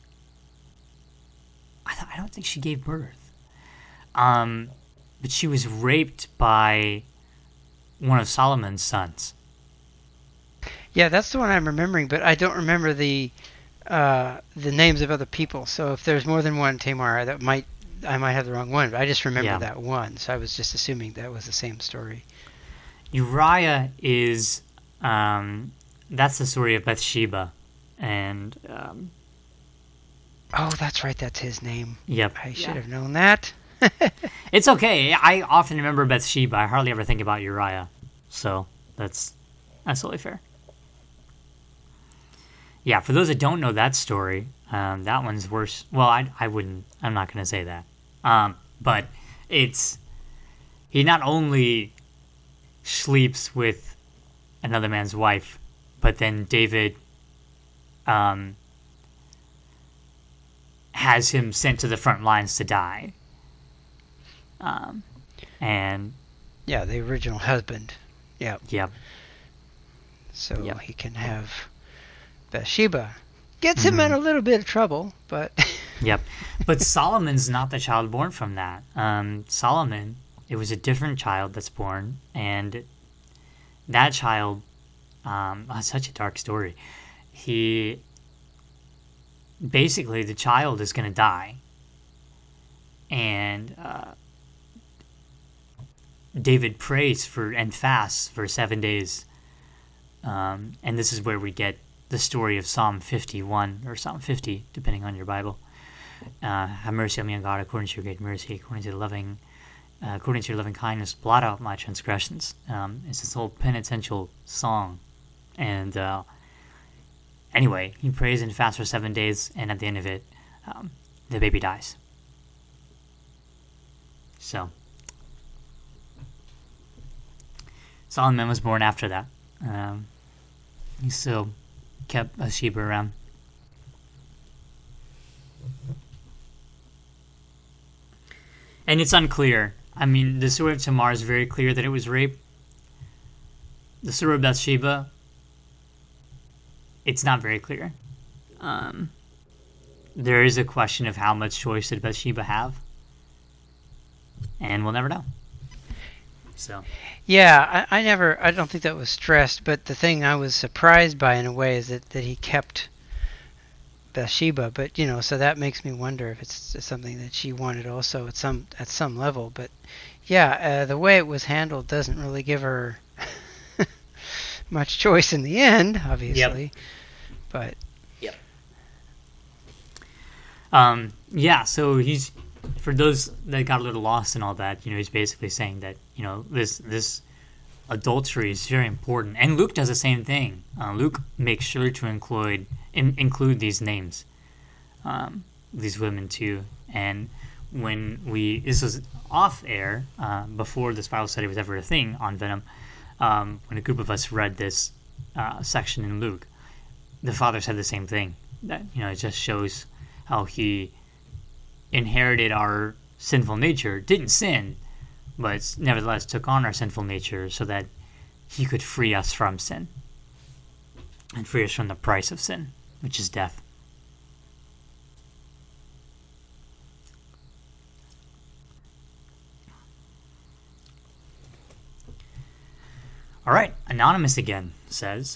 Speaker 2: I don't think she gave birth, but she was raped by one of Solomon's sons.
Speaker 3: Yeah, that's the one I'm remembering, but I don't remember the names of other people. So if there's more than one Tamar, I might have the wrong one, but I just remember that one. So I was just assuming that was the same story.
Speaker 2: Uriah is that's the story of Bathsheba, and
Speaker 3: Oh, that's right. That's his name.
Speaker 2: Yep.
Speaker 3: I should have known that.
Speaker 2: It's okay. I often remember Bathsheba. I hardly ever think about Uriah. So that's totally fair. Yeah, for those that don't know that story, that one's worse. Well, I wouldn't. I'm not going to say that. But he not only sleeps with another man's wife, but then David has him sent to the front lines to die. And
Speaker 3: Yeah, the original husband.
Speaker 2: yep,
Speaker 3: So
Speaker 2: Yep.
Speaker 3: he can have Bathsheba. Gets him in a little bit of trouble, but
Speaker 2: yep. But Solomon's not the child born from that. Solomon, it was a different child that's born, and that child, it's such a dark story. Basically, the child is going to die, and David prays and fasts for 7 days, and this is where we get the story of Psalm 51 or Psalm 50, depending on your Bible. Have mercy on me, O God, according to your great mercy, according to your loving kindness, blot out my transgressions. It's this whole penitential song, and anyway, he prays and fasts for 7 days, and at the end of it, the baby dies. So Solomon was born after that. He still kept Bathsheba around. And it's unclear. I mean, the story of Tamar is very clear that it was rape. The story of Bathsheba, it's not very clear. There is a question of how much choice did Bathsheba have, and we'll never know. So,
Speaker 3: yeah, I don't think that was stressed, but the thing I was surprised by in a way is that he kept Bathsheba, but so that makes me wonder if it's something that she wanted also at some level. But yeah, the way it was handled doesn't really give her much choice in the end, obviously.
Speaker 2: Yep.
Speaker 3: But
Speaker 2: yeah, so he's, for those that got a little lost in all that, he's basically saying that, this adultery is very important. And Luke does the same thing. Luke makes sure to include these names, these women too. And when this was off air, before this Bible study was ever a thing on Venom, when a group of us read this section in Luke, the Father said the same thing. That, it just shows how he inherited our sinful nature, didn't sin, but nevertheless took on our sinful nature so that he could free us from sin and free us from the price of sin, which is death. All right, Anonymous again says,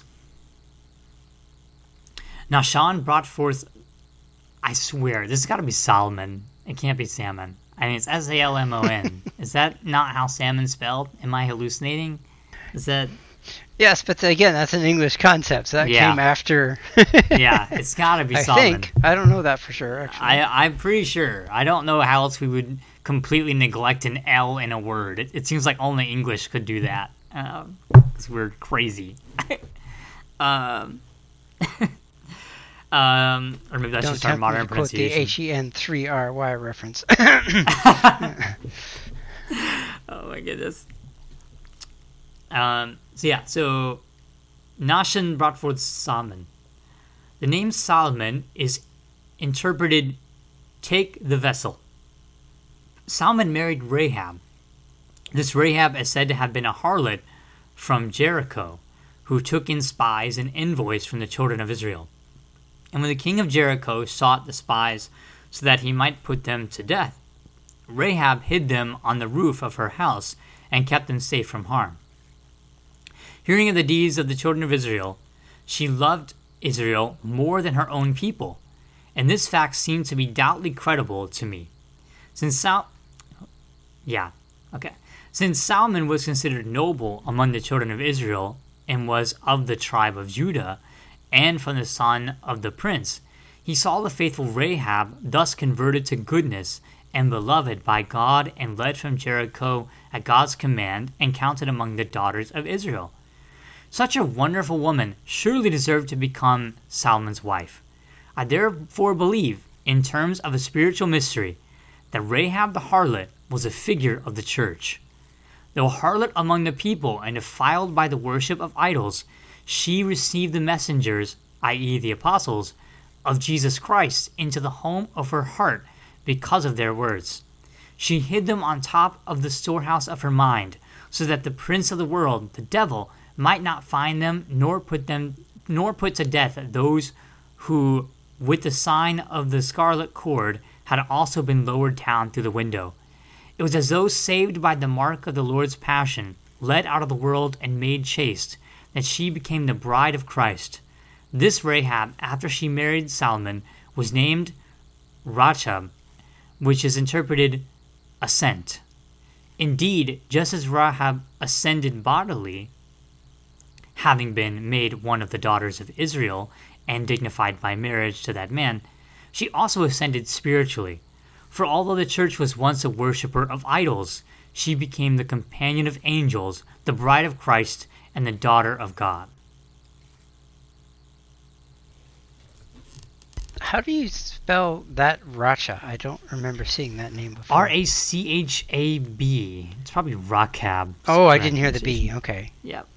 Speaker 2: Nahshon brought forth, I swear, this has got to be Solomon. It can't be salmon. I mean, it's Salmon. Is that not how salmon's spelled? Am I hallucinating? Is that...
Speaker 3: yes, but again, that's an English concept, so that came after.
Speaker 2: Yeah, it's got to be Solomon.
Speaker 3: I don't know that for sure, actually.
Speaker 2: I'm pretty sure. I don't know how else we would completely neglect an L in a word. It seems like only English could do that. Because we're crazy. Or maybe that's just our modern pronunciation.
Speaker 3: Quote the HEN3RY reference.
Speaker 2: Oh my goodness. So Nahshon brought forth Solomon. The name Solomon is interpreted, take the vessel. Solomon married Rahab. This Rahab is said to have been a harlot from Jericho, who took in spies and envoys from the children of Israel. And when the king of Jericho sought the spies so that he might put them to death, Rahab hid them on the roof of her house and kept them safe from harm. Hearing of the deeds of the children of Israel, she loved Israel more than her own people, and this fact seemed to be doubly credible to me. Since Solomon was considered noble among the children of Israel and was of the tribe of Judah, and from the son of the prince, He saw the faithful Rahab thus converted to goodness and beloved by God and led from Jericho at God's command and counted among the daughters of Israel. Such a wonderful woman surely deserved to become Solomon's wife. I therefore believe, in terms of a spiritual mystery, that Rahab the harlot was a figure of the church. Though a harlot among the people and defiled by the worship of idols, she received the messengers, i.e. the apostles, of Jesus Christ into the home of her heart because of their words. She hid them on top of the storehouse of her mind, so that the prince of the world, the devil, might not find them, nor put to death those who, with the sign of the scarlet cord, had also been lowered down through the window. It was as though saved by the mark of the Lord's passion, led out of the world and made chaste, that she became the bride of Christ. This Rahab, after she married Solomon, was named Rahab, which is interpreted ascent. Indeed, just as Rahab ascended bodily, having been made one of the daughters of Israel and dignified by marriage to that man, she also ascended spiritually. For although the church was once a worshipper of idols, she became the companion of angels, the bride of Christ, and the daughter of God.
Speaker 3: How do you spell that Racha? I don't remember seeing that name before.
Speaker 2: R-A-C-H-A-B. It's probably Rahab.
Speaker 3: Oh, I didn't hear the B. Okay.
Speaker 2: Yep.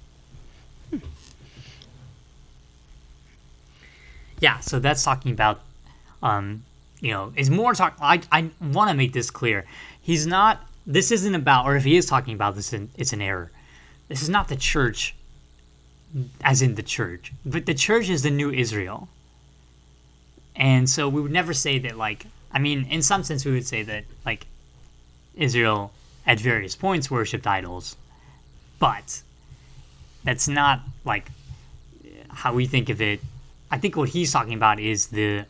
Speaker 2: Yeah, so that's talking about, is more talk. I want to make this clear. He's not. This isn't about, or if he is talking about this, it's an error. This is not the church, as in the church, but the church is the new Israel. And so we would never say that, in some sense, we would say that, Israel at various points worshipped idols, but that's not how we think of it. I think what he's talking about is the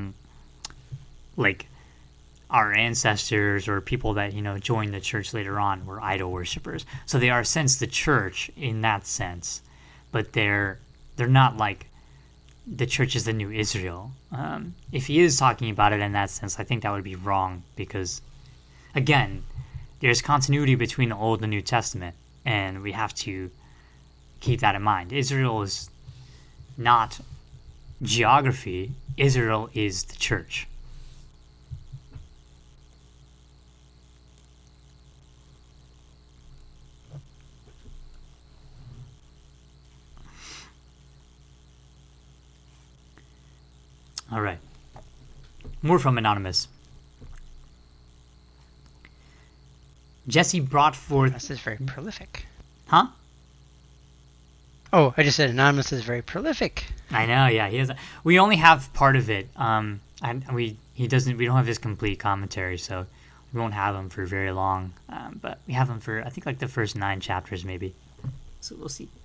Speaker 2: our ancestors or people that joined the church later on were idol worshippers. So they are since the church in that sense, but they're not like the church is the new Israel. If he is talking about it in that sense, I think that would be wrong because, again, there's continuity between the Old and New Testament, and we have to keep that in mind. Israel is not geography. Israel is the church. All right. More from Anonymous. Jesse brought forth...
Speaker 3: This is very prolific.
Speaker 2: Huh?
Speaker 3: Oh, I just said Anonymous is very prolific.
Speaker 2: I know, yeah. He has. We only have part of it. We don't have his complete commentary, so we won't have him for very long. But we have him for, I think, the first 9 chapters, maybe. So we'll see.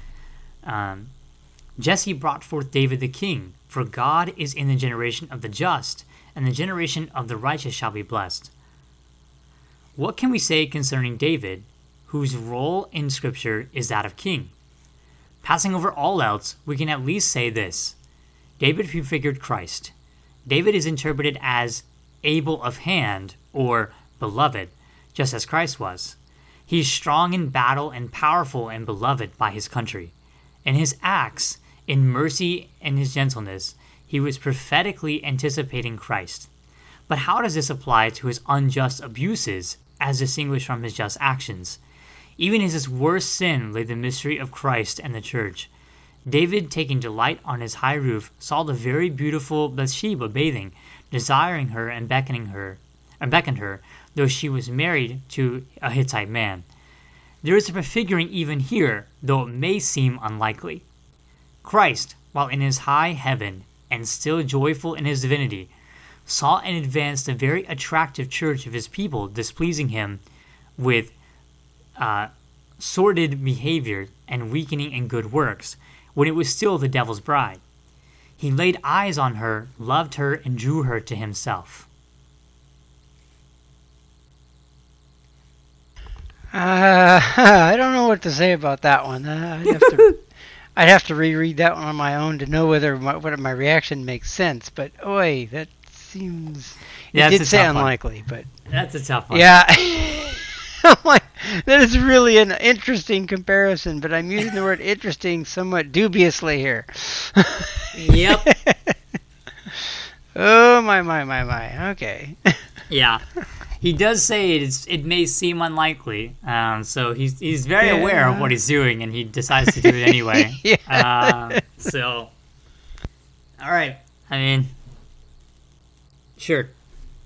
Speaker 2: Jesse brought forth David the king, for God is in the generation of the just, and the generation of the righteous shall be blessed. What can we say concerning David, whose role in Scripture is that of king? Passing over all else, we can at least say this. David prefigured Christ. David is interpreted as able of hand, or beloved, just as Christ was. He is strong in battle and powerful and beloved by his country. In his acts, in mercy and his gentleness, he was prophetically anticipating Christ. But how does this apply to his unjust abuses, as distinguished from his just actions? Even in his worst sin lay the mystery of Christ and the church. David, taking delight on his high roof, saw the very beautiful Bathsheba bathing, desiring her and beckoned her, though she was married to a Hittite man. There is a prefiguring even here, though it may seem unlikely. Christ, while in his high heaven, and still joyful in his divinity, saw in advance the very attractive church of his people displeasing him with sordid behavior and weakening in good works, when it was still the devil's bride. He laid eyes on her, loved her, and drew her to himself.
Speaker 3: I don't know what to say about that one. I'd have to reread that one on my own to know whether my reaction makes sense. But oi, that seems.
Speaker 2: Yeah,
Speaker 3: It
Speaker 2: it's
Speaker 3: did
Speaker 2: a
Speaker 3: say
Speaker 2: tough one.
Speaker 3: unlikely, but
Speaker 2: That's a tough one.
Speaker 3: yeah. I'm like, that is really an interesting comparison, but I'm using the word interesting somewhat dubiously here.
Speaker 2: Yep.
Speaker 3: Oh my. Okay.
Speaker 2: Yeah. He does say it may seem unlikely, so he's very aware of what he's doing, and he decides to do it anyway.
Speaker 3: Yeah.
Speaker 2: So, all right. I mean, sure.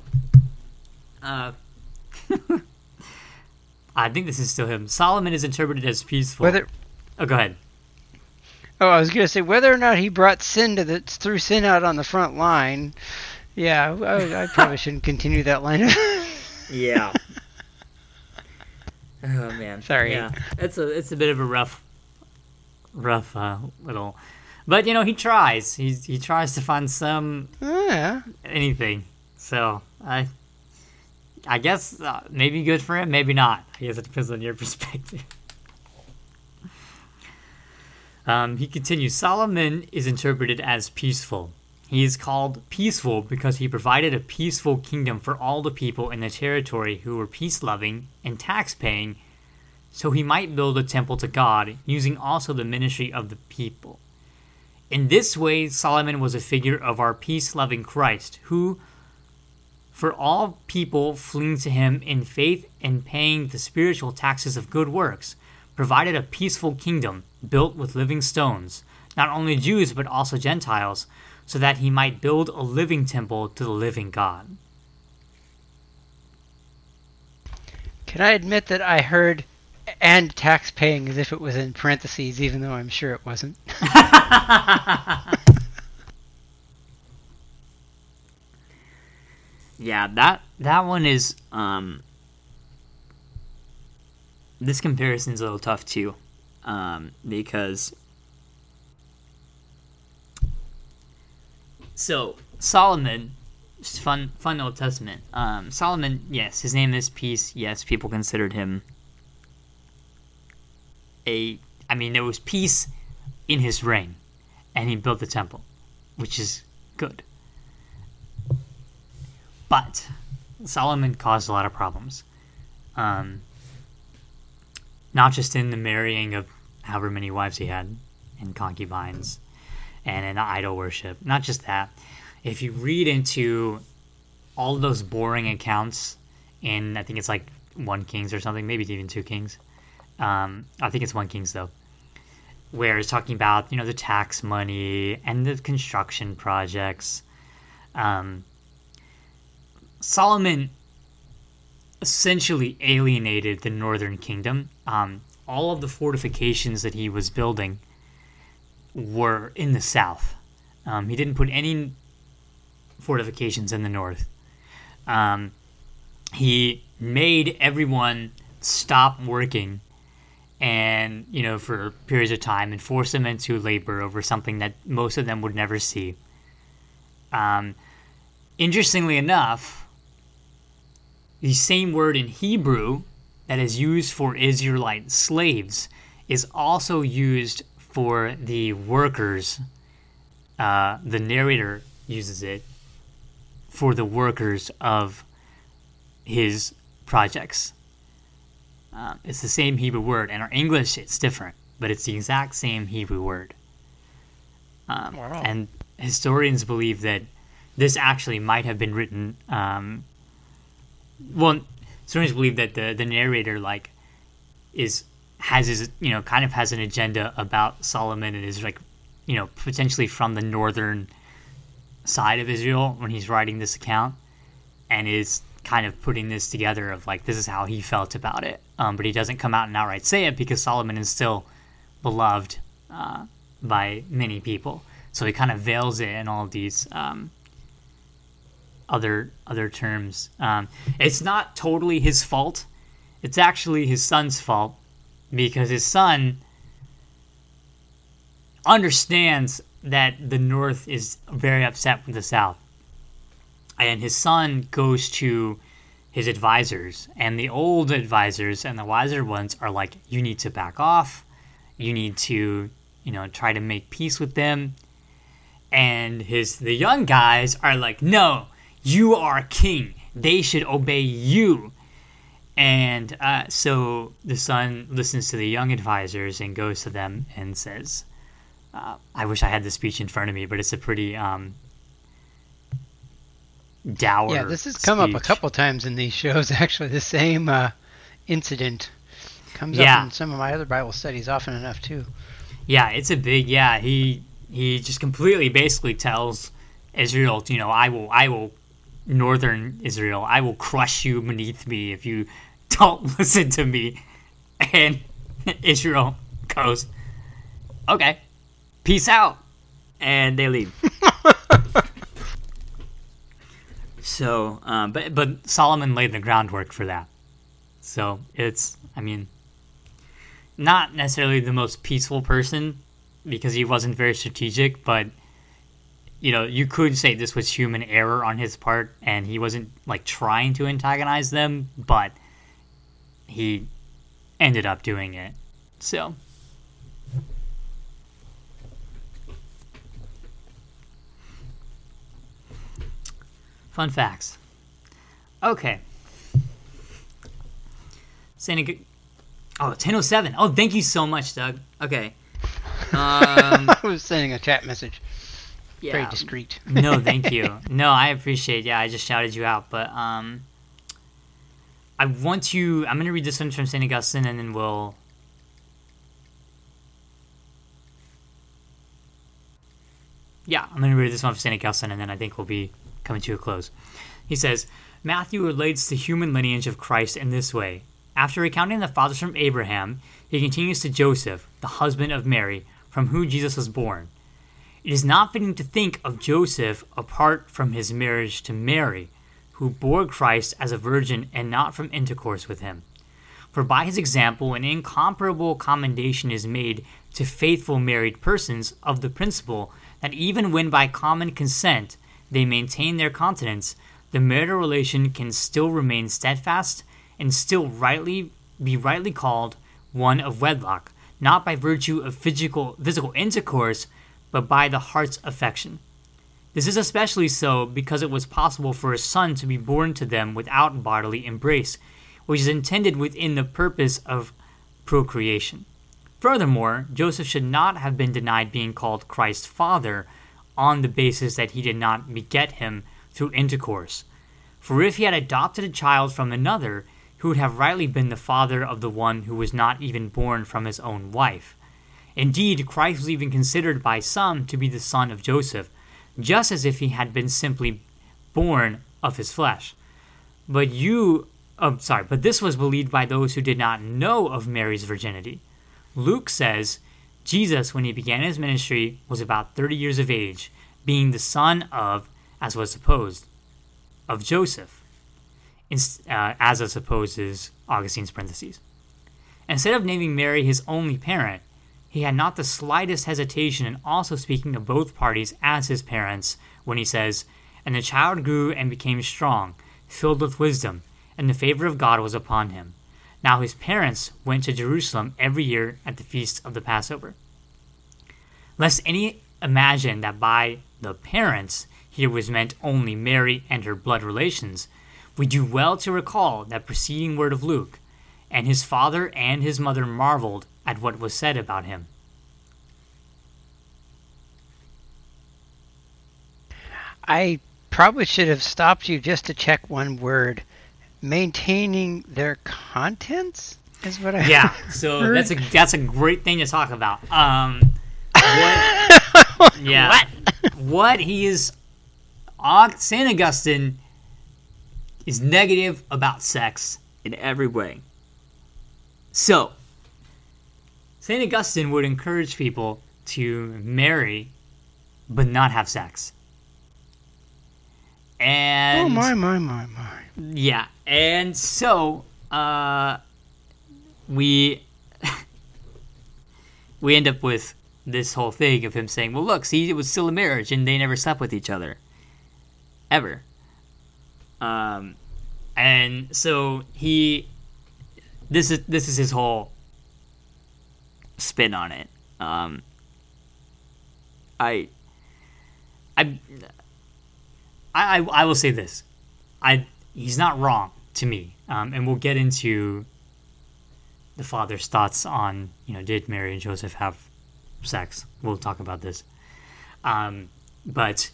Speaker 2: I think this is still him. Solomon is interpreted as peaceful. Oh, go ahead.
Speaker 3: Oh, I was gonna say whether or not he brought sin threw sin out on the front line. Yeah, I probably shouldn't continue that line.
Speaker 2: Yeah. Oh man.
Speaker 3: Sorry.
Speaker 2: Yeah. It's a bit of a rough little, but he tries. He tries to find some
Speaker 3: Oh, yeah.
Speaker 2: anything. So I guess maybe good for him, maybe not. I guess it depends on your perspective. He continues. Solomon is interpreted as peaceful. He is called peaceful because he provided a peaceful kingdom for all the people in the territory who were peace-loving and tax-paying, so he might build a temple to God, using also the ministry of the people. In this way, Solomon was a figure of our peace-loving Christ, who, for all people fleeing to him in faith and paying the spiritual taxes of good works, provided a peaceful kingdom built with living stones, not only Jews but also Gentiles, so that he might build a living temple to the living God.
Speaker 3: Can I admit that I heard "and tax paying" as if it was in parentheses, even though I'm sure it wasn't?
Speaker 2: Yeah, that one is this comparison's a little tough too, because so Solomon, just fun Old Testament. Solomon, yes, his name is Peace. Yes, people considered him there was peace in his reign, and he built the temple, which is good. But Solomon caused a lot of problems. Not just in the marrying of however many wives he had and concubines and in the idol worship. Not just that. If you read into all those boring accounts in, I think it's like 1 Kings or something, maybe even 2 Kings. I think it's 1 Kings though. Where it's talking about, the tax money and the construction projects. Solomon essentially alienated the northern kingdom. All of the fortifications that he was building were in the south. He didn't put any fortifications in the north. He made everyone stop working and, for periods of time and force them into labor over something that most of them would never see. Interestingly enough, the same word in Hebrew that is used for Israelite slaves is also used for the workers. The narrator uses it for the workers of his projects. It's the same Hebrew word. In our English, it's different, but it's the exact same Hebrew word.
Speaker 3: Wow.
Speaker 2: And historians believe that this actually might have been written. Historians believe that the narrator has his has an agenda about Solomon and is potentially from the northern side of Israel when he's writing this account, and is kind of putting this together of this is how he felt about it. But he doesn't come out and outright say it because Solomon is still beloved by many people. So he kind of veils it in all these other terms. It's not totally his fault. It's actually his son's fault because his son understands that the North is very upset with the South. And his son goes to his advisors, and the old advisors and the wiser ones are like, you need to back off. You need to, try to make peace with them. And the young guys are like, no, you are king. They should obey you. And so the son listens to the young advisors and goes to them and says, I wish I had the speech in front of me, but it's a pretty dour
Speaker 3: Yeah, this has come up a couple times in these shows, actually. The same incident comes up in some of my other Bible studies often enough, too.
Speaker 2: Yeah, it's a big, he just completely basically tells Israel, I will, northern Israel, I will crush you beneath me if you don't listen to me. And Israel goes, okay, peace out. And they leave. So, but Solomon laid the groundwork for that. So it's, not necessarily the most peaceful person because he wasn't very strategic, but you could say this was human error on his part and he wasn't trying to antagonize them, but he ended up doing it. So fun facts. Okay. Oh, 10:07. Oh, thank you so much, Doug. Okay.
Speaker 3: I was sending a chat message.
Speaker 2: Yeah.
Speaker 3: Very discreet.
Speaker 2: No, thank you. No, I appreciate it. Yeah, I just shouted you out. But I'm going to read this one from St. Augustine and then we'll... Yeah, I'm going to read this one from St. Augustine and then I think we'll be coming to a close. He says, Matthew relates the human lineage of Christ in this way. After recounting the fathers from Abraham, he continues to Joseph, the husband of Mary, from whom Jesus was born. It is not fitting to think of Joseph apart from his marriage to Mary, who bore Christ as a virgin and not from intercourse with him. For by his example an incomparable commendation is made to faithful married persons of the principle that even when by common consent they maintain their continence, the marital relation can still remain steadfast and still be rightly called one of wedlock, not by virtue of physical intercourse, but by the heart's affection. This is especially so because it was possible for a son to be born to them without bodily embrace, which is intended within the purpose of procreation. Furthermore, Joseph should not have been denied being called Christ's father on the basis that he did not beget him through intercourse. For if he had adopted a child from another, he would have rightly been the father of the one who was not even born from his own wife. Indeed, Christ was even considered by some to be the son of Joseph, just as if he had been simply born of his flesh. But this was believed by those who did not know of Mary's virginity. Luke says, Jesus, when he began his ministry, was about 30 years of age, being the son of, as was supposed, of Joseph, as I suppose is Augustine's parentheses. Instead of naming Mary his only parent, he had not the slightest hesitation in also speaking of both parties as his parents when he says, And the child grew and became strong, filled with wisdom, and the favor of God was upon him. Now his parents went to Jerusalem every year at the feast of the Passover. Lest any imagine that by the parents here was meant only Mary and her blood relations, we do well to recall that preceding word of Luke, and his father and his mother marveled at what was said about him.
Speaker 3: I probably should have stopped you just to check one word. Maintaining their contents is what I heard.
Speaker 2: So that's a great thing to talk about. What he is, St. Augustine is negative about sex in every way. So, St. Augustine would encourage people to marry but not have sex. And
Speaker 3: oh my.
Speaker 2: Yeah, and so we end up with this whole thing of him saying, well, look, see, it was still a marriage and they never slept with each other. Ever. And so this is his whole spin on it. I will say this. He's not wrong to me. And we'll get into the father's thoughts on, did Mary and Joseph have sex? We'll talk about this. But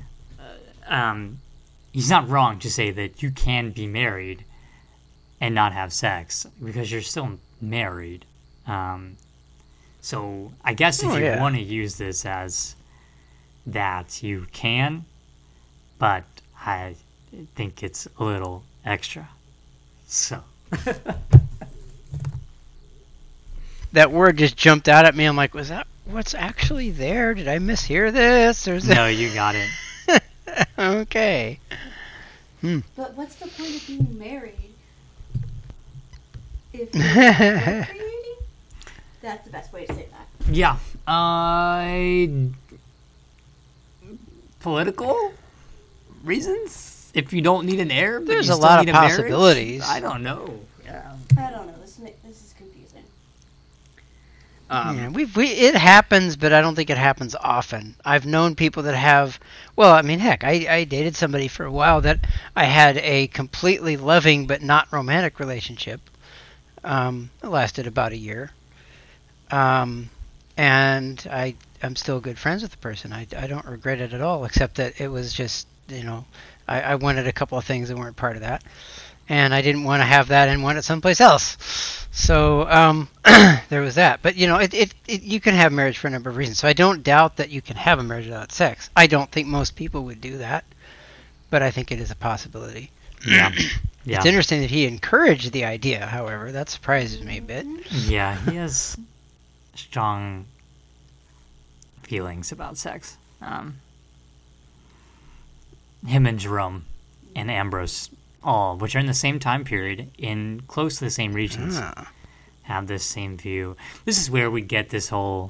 Speaker 2: he's not wrong to say that you can be married and not have sex because you're still married. So I guess if you want to use this as that, you can, but I think it's a little extra. So
Speaker 3: that word just jumped out at me. I'm like, was that what's actually there? Did I mishear this?
Speaker 2: No, you got it.
Speaker 3: Okay.
Speaker 4: But what's the point of being married if you're procreating? That's the best way to say that.
Speaker 2: Yeah. Political reasons? If you don't need an heir, but
Speaker 3: there's
Speaker 2: you
Speaker 3: a
Speaker 2: still
Speaker 3: lot
Speaker 2: need
Speaker 3: of possibilities.
Speaker 2: I don't know. Yeah.
Speaker 4: I don't know. This is confusing.
Speaker 3: Yeah, it happens, but I don't think it happens often. I've known people that have. Well, I mean, heck, I dated somebody for a while that I had a completely loving but not romantic relationship. It lasted about a year, and I'm still good friends with the person. I don't regret it at all, except that it was just I wanted a couple of things that weren't part of that. And I didn't want to have that and want it someplace else. So there was that. But, you can have marriage for a number of reasons. So I don't doubt that you can have a marriage without sex. I don't think most people would do that. But I think it is a possibility.
Speaker 2: Yeah.
Speaker 3: It's interesting that he encouraged the idea, however. That surprises me a bit.
Speaker 2: Yeah, he has strong feelings about sex. Him and Jerome and Ambrose, all which are in the same time period in close to the same regions, have this same view. This is where we get this whole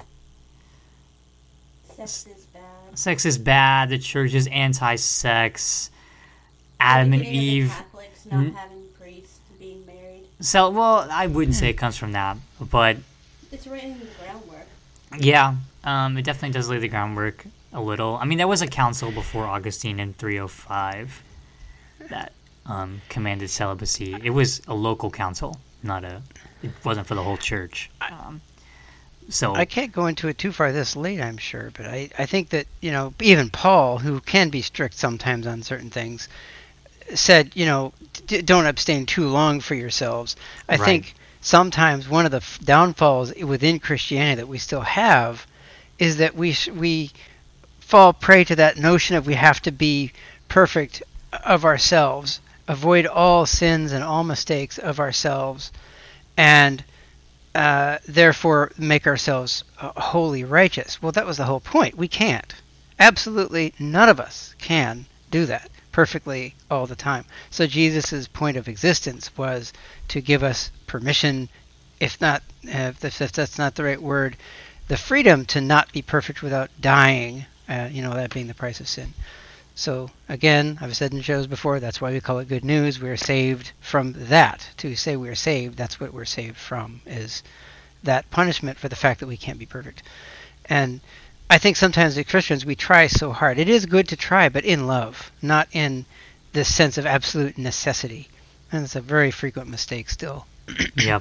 Speaker 4: Sex is bad.
Speaker 2: Sex is bad. The church is anti-sex. Adam and Eve.
Speaker 4: Catholics not having priests being married.
Speaker 2: So, well, I wouldn't say it comes from that, but
Speaker 4: It's right in the groundwork.
Speaker 2: yeah, it definitely does lay the groundwork a little. I mean, there was a council before Augustine in 305 that commanded celibacy. It was a local council, it wasn't for the whole church. So
Speaker 3: I can't go into it too far this late, I'm sure, but I think that, even Paul, who can be strict sometimes on certain things, said, don't abstain too long for yourselves. I think sometimes one of the downfalls within Christianity that we still have is that we fall prey to that notion of we have to be perfect of ourselves, avoid all sins and all mistakes of ourselves, and therefore make ourselves wholly righteous. Well, that was the whole point. We can't. Absolutely none of us can do that perfectly all the time. So Jesus' point of existence was to give us permission, if that's not the right word, the freedom to not be perfect without dying, that being the price of sin. So again, I've said in shows before, that's why we call it good news. We're saved from that. To say we're saved, that's what we're saved from, is that punishment for the fact that we can't be perfect. And I think sometimes as Christians we try so hard. It is good to try, but in love, not in this sense of absolute necessity. And it's a very frequent mistake still.
Speaker 2: yeah.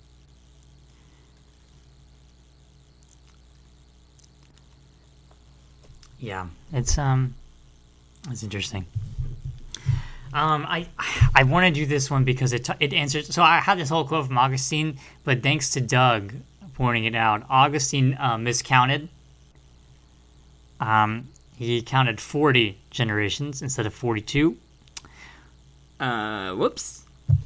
Speaker 2: Yeah, it's interesting. I want to do this one because it answers. So I had this whole quote from Augustine, but thanks to Doug pointing it out, Augustine miscounted. He counted 40 generations instead of 42. Whoops.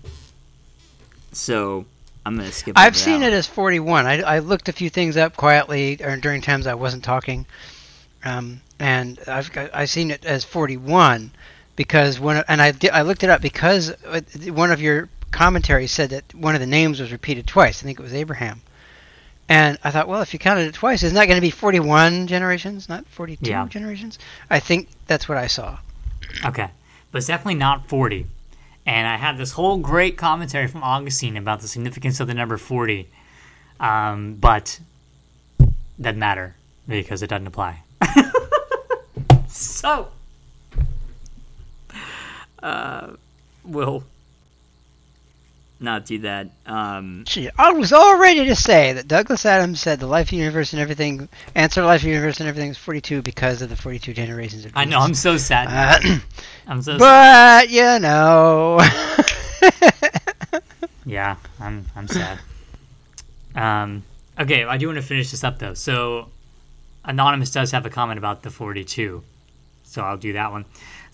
Speaker 2: So I'm gonna skip.
Speaker 3: I've seen it as 41. I looked a few things up quietly or during times I wasn't talking. And I've seen it as 41 because I looked it up because one of your commentaries said that one of the names was repeated twice. I think it was Abraham. And I thought, well, if you counted it twice, isn't that going to be 41 generations, not 42 generations? I think that's what I saw.
Speaker 2: Okay. But it's definitely not 40. And I had this whole great commentary from Augustine about the significance of the number 40. But doesn't matter because it doesn't apply. So, we'll not do that.
Speaker 3: Gee, I was all ready to say that Douglas Adams said the life universe and everything, answer life universe and everything is 42 because of the 42 generations of Jesus.
Speaker 2: I know, I'm so sad. I'm so sad.
Speaker 3: But, you know.
Speaker 2: Yeah, I'm sad. Okay, I do want to finish this up, though. So, Anonymous does have a comment about the 42. So I'll do that one.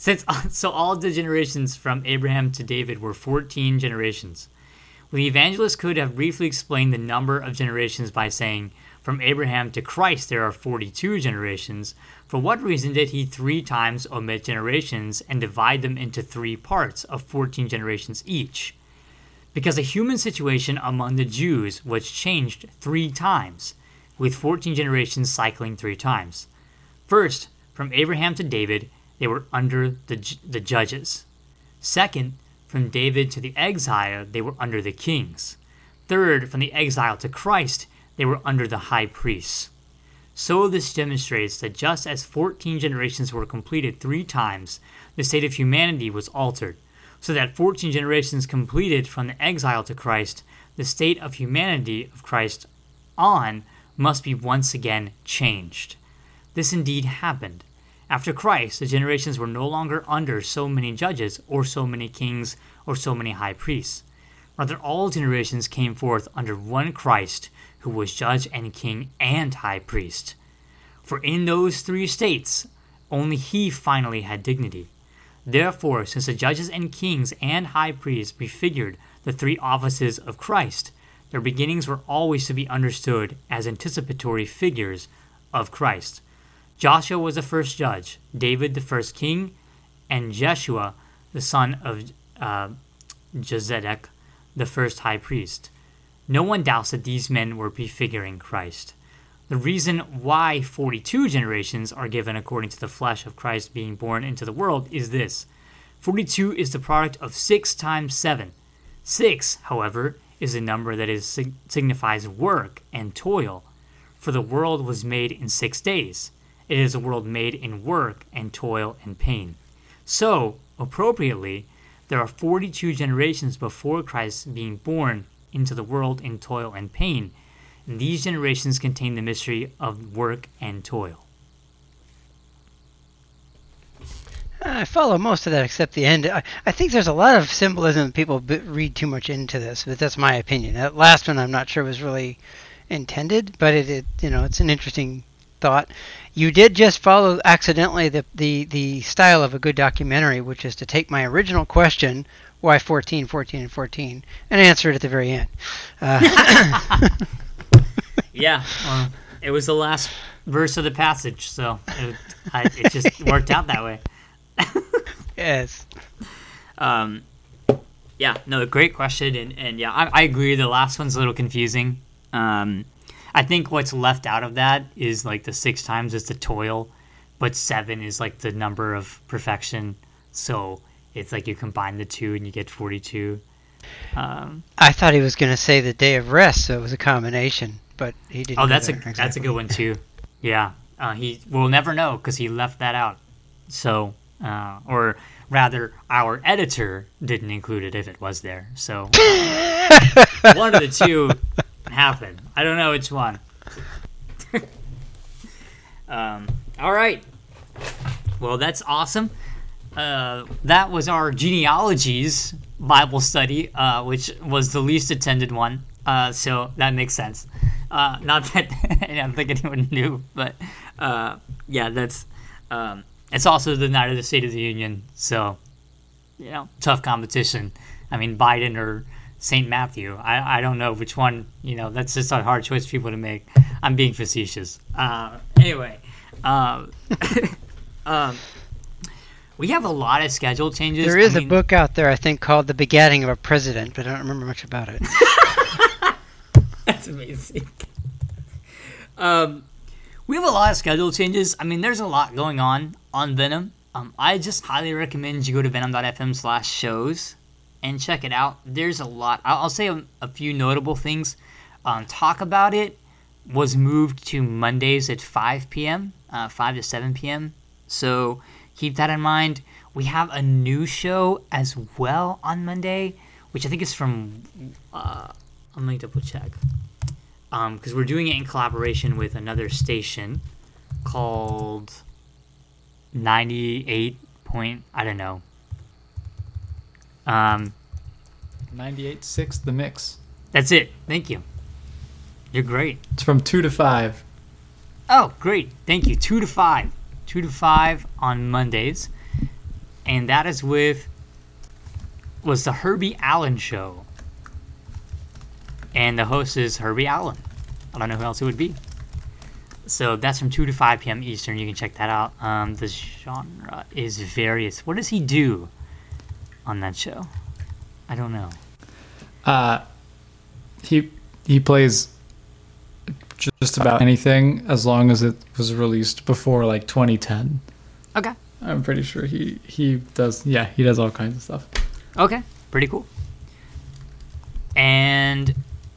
Speaker 2: So all the generations from Abraham to David were 14 generations. Well, the evangelist could have briefly explained the number of generations by saying, from Abraham to Christ there are 42 generations. For what reason did he 3 times omit generations and divide them into 3 parts of 14 generations each? Because the human situation among the Jews was changed 3 times, with 14 generations cycling 3 times. First, from Abraham to David, they were under the judges. Second, from David to the exile, they were under the kings. Third, from the exile to Christ, they were under the high priests. So this demonstrates that just as 14 generations were completed 3 times, the state of humanity was altered. So that 14 generations completed from the exile to Christ, the state of humanity of Christ on must be once again changed. This indeed happened. After Christ, the generations were no longer under so many judges, or so many kings, or so many high priests. Rather, all generations came forth under one Christ, who was judge and king and high priest. For in those 3 states, only he finally had dignity. Therefore, since the judges and kings and high priests prefigured the 3 offices of Christ, their beginnings were always to be understood as anticipatory figures of Christ. Joshua was the first judge, David the first king, and Jeshua, the son of Jezedek, the first high priest. No one doubts that these men were prefiguring Christ. The reason why 42 generations are given according to the flesh of Christ being born into the world is this. 42 is the product of 6 times 7. 6, however, is a number that signifies work and toil. For the world was made in 6 days. It is a world made in work and toil and pain. So, appropriately, there are 42 generations before Christ being born into the world in toil and pain. And these generations contain the mystery of work and toil.
Speaker 3: I follow most of that except the end. I think there's a lot of symbolism. People read too much into this, but that's my opinion. That last one I'm not sure was really intended, but it's an interesting thought. You did just follow accidentally the style of a good documentary, which is to take my original question, why 14, 14, and 14, and answer it at the very end.
Speaker 2: Yeah, well, it was the last verse of the passage, so it just worked out that way.
Speaker 3: Yes.
Speaker 2: Yeah, no, great question, and yeah, I agree. The last one's a little confusing. I think what's left out of that is like the 6 times is the toil, but 7 is like the number of perfection. So it's like you combine the 2 and you get 42.
Speaker 3: I thought he was going to say the day of rest, so it was a combination, but he didn't.
Speaker 2: Oh, that's a good one too. Yeah, we'll never know because he left that out. So, or rather, our editor didn't include it if it was there. So one of the 2 happened. I don't know which one. All right. Well, that's awesome. That was our genealogies Bible study, which was the least attended one. So that makes sense. Not that I don't think anyone knew, but yeah, that's. It's also the night of the State of the Union, so tough competition. I mean, Biden or St. Matthew. I don't know which one. That's just a hard choice for people to make. I'm being facetious. Anyway, we have a lot of schedule changes.
Speaker 3: There is a book out there, I think, called The Begatting of a President, but I don't remember much about it.
Speaker 2: That's amazing. We have a lot of schedule changes. I mean, there's a lot going on Venom. I just highly recommend you go to venom.fm/shows and check it out. There's a lot. I'll say a few notable things. Talk About It was moved to Mondays at 5 p.m. 5 to 7 p.m. So keep that in mind. We have a new show as well on Monday, which I think is from, I'm going to double check. Because we're doing it in collaboration with another station called 98 point, I don't know.
Speaker 5: 98.6 The Mix.
Speaker 2: That's it. Thank you. You're great.
Speaker 5: It's from 2 to 5.
Speaker 2: Oh, great. Thank you. 2 to 5. 2 to 5 on Mondays. And that is was the Herbie Allen Show. And the host is Herbie Allen. I don't know who else it would be. So that's from 2 to 5 p.m. Eastern. You can check that out. The genre is various. What does he do on that show? I don't know.
Speaker 5: He plays just about anything as long as it was released before like 2010.
Speaker 2: Okay.
Speaker 5: I'm pretty sure he does. Yeah, he does all kinds of stuff.
Speaker 2: Okay. Pretty cool. And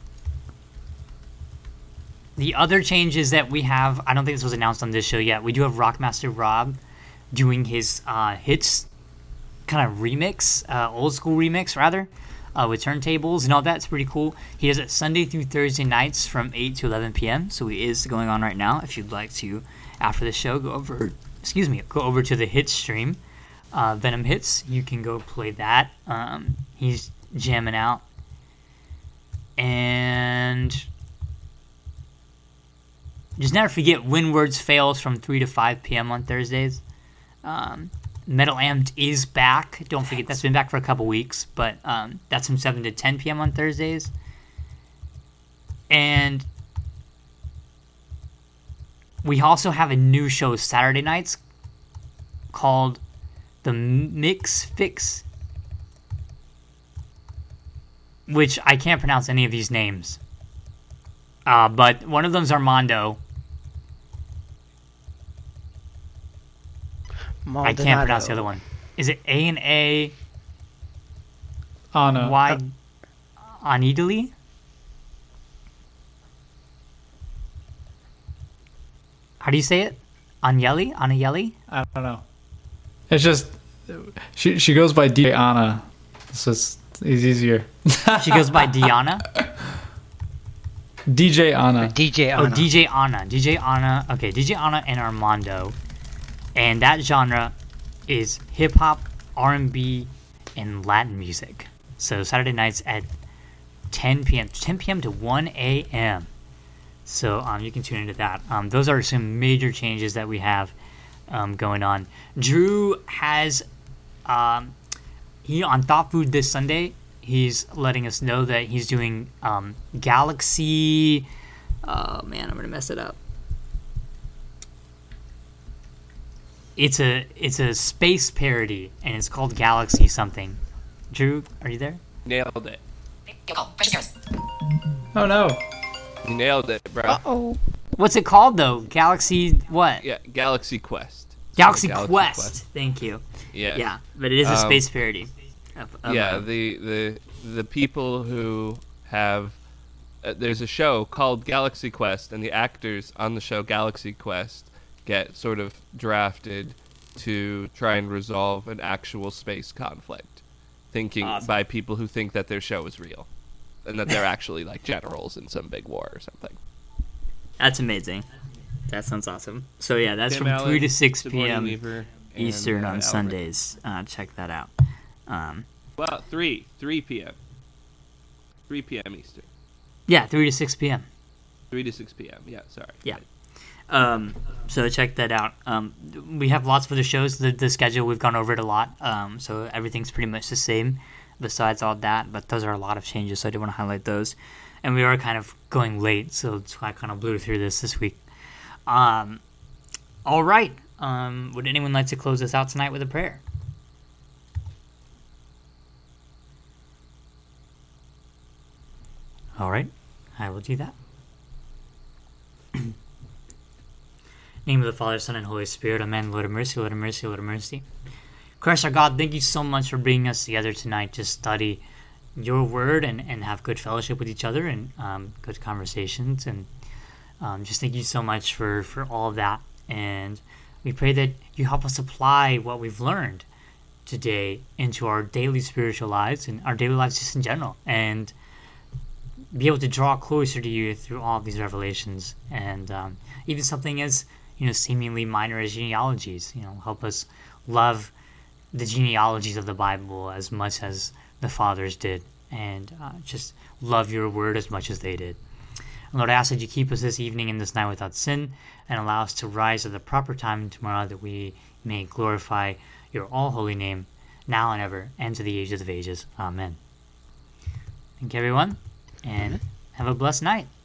Speaker 2: the other changes that we have, I don't think this was announced on this show yet. We do have Rockmaster Rob doing his hits kind of remix, old school remix rather, with turntables and all that. It's pretty cool. He does it Sunday through Thursday nights from 8 to 11 p.m. So he is going on right now. If you'd like to, after the show, go over to the hits stream, Venom Hits. You can go play that. He's jamming out. And just never forget When Words Fails from 3 to 5 p.m. on Thursdays. Metal Amped is back. Don't forget, that's been back for a couple weeks, but that's from 7 to 10 p.m. on Thursdays. And we also have a new show Saturday nights called The Mix Fix, which I can't pronounce any of these names. But one of them's Armando. I can't pronounce the other one. Is it A&A?
Speaker 5: Anna.
Speaker 2: Y? Anidali? How do you say it? Anyeli? Anayeli?
Speaker 5: I don't know. It's just she goes by DJ Anna. It's easier.
Speaker 2: She goes by Diana?
Speaker 5: DJ Anna.
Speaker 3: DJ
Speaker 2: Oh,
Speaker 3: Anna.
Speaker 2: DJ Anna. DJ Anna. Okay, DJ Anna and Armando. And that genre is hip-hop, R&B, and Latin music. So Saturday nights at 10 p.m. 10 p.m. to 1 a.m. So you can tune into that. Those are some major changes that we have going on. Drew has... he on Thought Food this Sunday, he's letting us know that he's doing Galaxy... Oh, man, I'm going to mess it up. It's a space parody, and it's called Galaxy something. Drew, are you there?
Speaker 6: Nailed it.
Speaker 5: Oh no.
Speaker 6: You nailed it, bro.
Speaker 3: Uh-oh.
Speaker 2: What's it called, though? Galaxy what?
Speaker 6: Yeah, Galaxy Quest.
Speaker 2: Galaxy Quest. Thank you.
Speaker 6: Yeah.
Speaker 2: Yeah, but it is a space parody.
Speaker 6: Yeah, the people who have... there's a show called Galaxy Quest, and the actors on the show Galaxy Quest get sort of drafted to try and resolve an actual space conflict,
Speaker 2: Awesome.
Speaker 6: by people who think that their show is real, and that they're actually like generals in some big war or something.
Speaker 2: That's amazing. That sounds awesome. So yeah, that's
Speaker 6: Tim
Speaker 2: from
Speaker 6: Allen,
Speaker 2: 3 to 6
Speaker 6: Sigourney
Speaker 2: p.m.
Speaker 6: Weaver, and,
Speaker 2: Eastern on
Speaker 6: Albert.
Speaker 2: Sundays. Check that out.
Speaker 6: Well, 3 p.m. 3 p.m. Eastern.
Speaker 2: Yeah, 3 to 6 p.m.
Speaker 6: 3 to 6 p.m. Yeah, sorry.
Speaker 2: Yeah. So check that out. We have lots of other shows. The schedule, we've gone over it a lot. So everything's pretty much the same besides all that. But those are a lot of changes, so I do want to highlight those. And we are kind of going late, so that's why I kind of blew through this week. All right. Would anyone like to close us out tonight with a prayer? All right. I will do that. Name of the Father, Son, and Holy Spirit. Amen. Lord have mercy, Lord have mercy, Lord have mercy. Christ our God, thank you so much for bringing us together tonight to study your word and have good fellowship with each other and good conversations. And just thank you so much for all of that. And we pray that you help us apply what we've learned today into our daily spiritual lives and our daily lives just in general, and be able to draw closer to you through all of these revelations. And even something as seemingly minor as genealogies, help us love the genealogies of the Bible as much as the fathers did, and just love your word as much as they did. And Lord, I ask that you keep us this evening and this night without sin, and allow us to rise at the proper time tomorrow, that we may glorify your all-holy name, now and ever, and to the ages of ages. Amen. Thank you, everyone, and have a blessed night.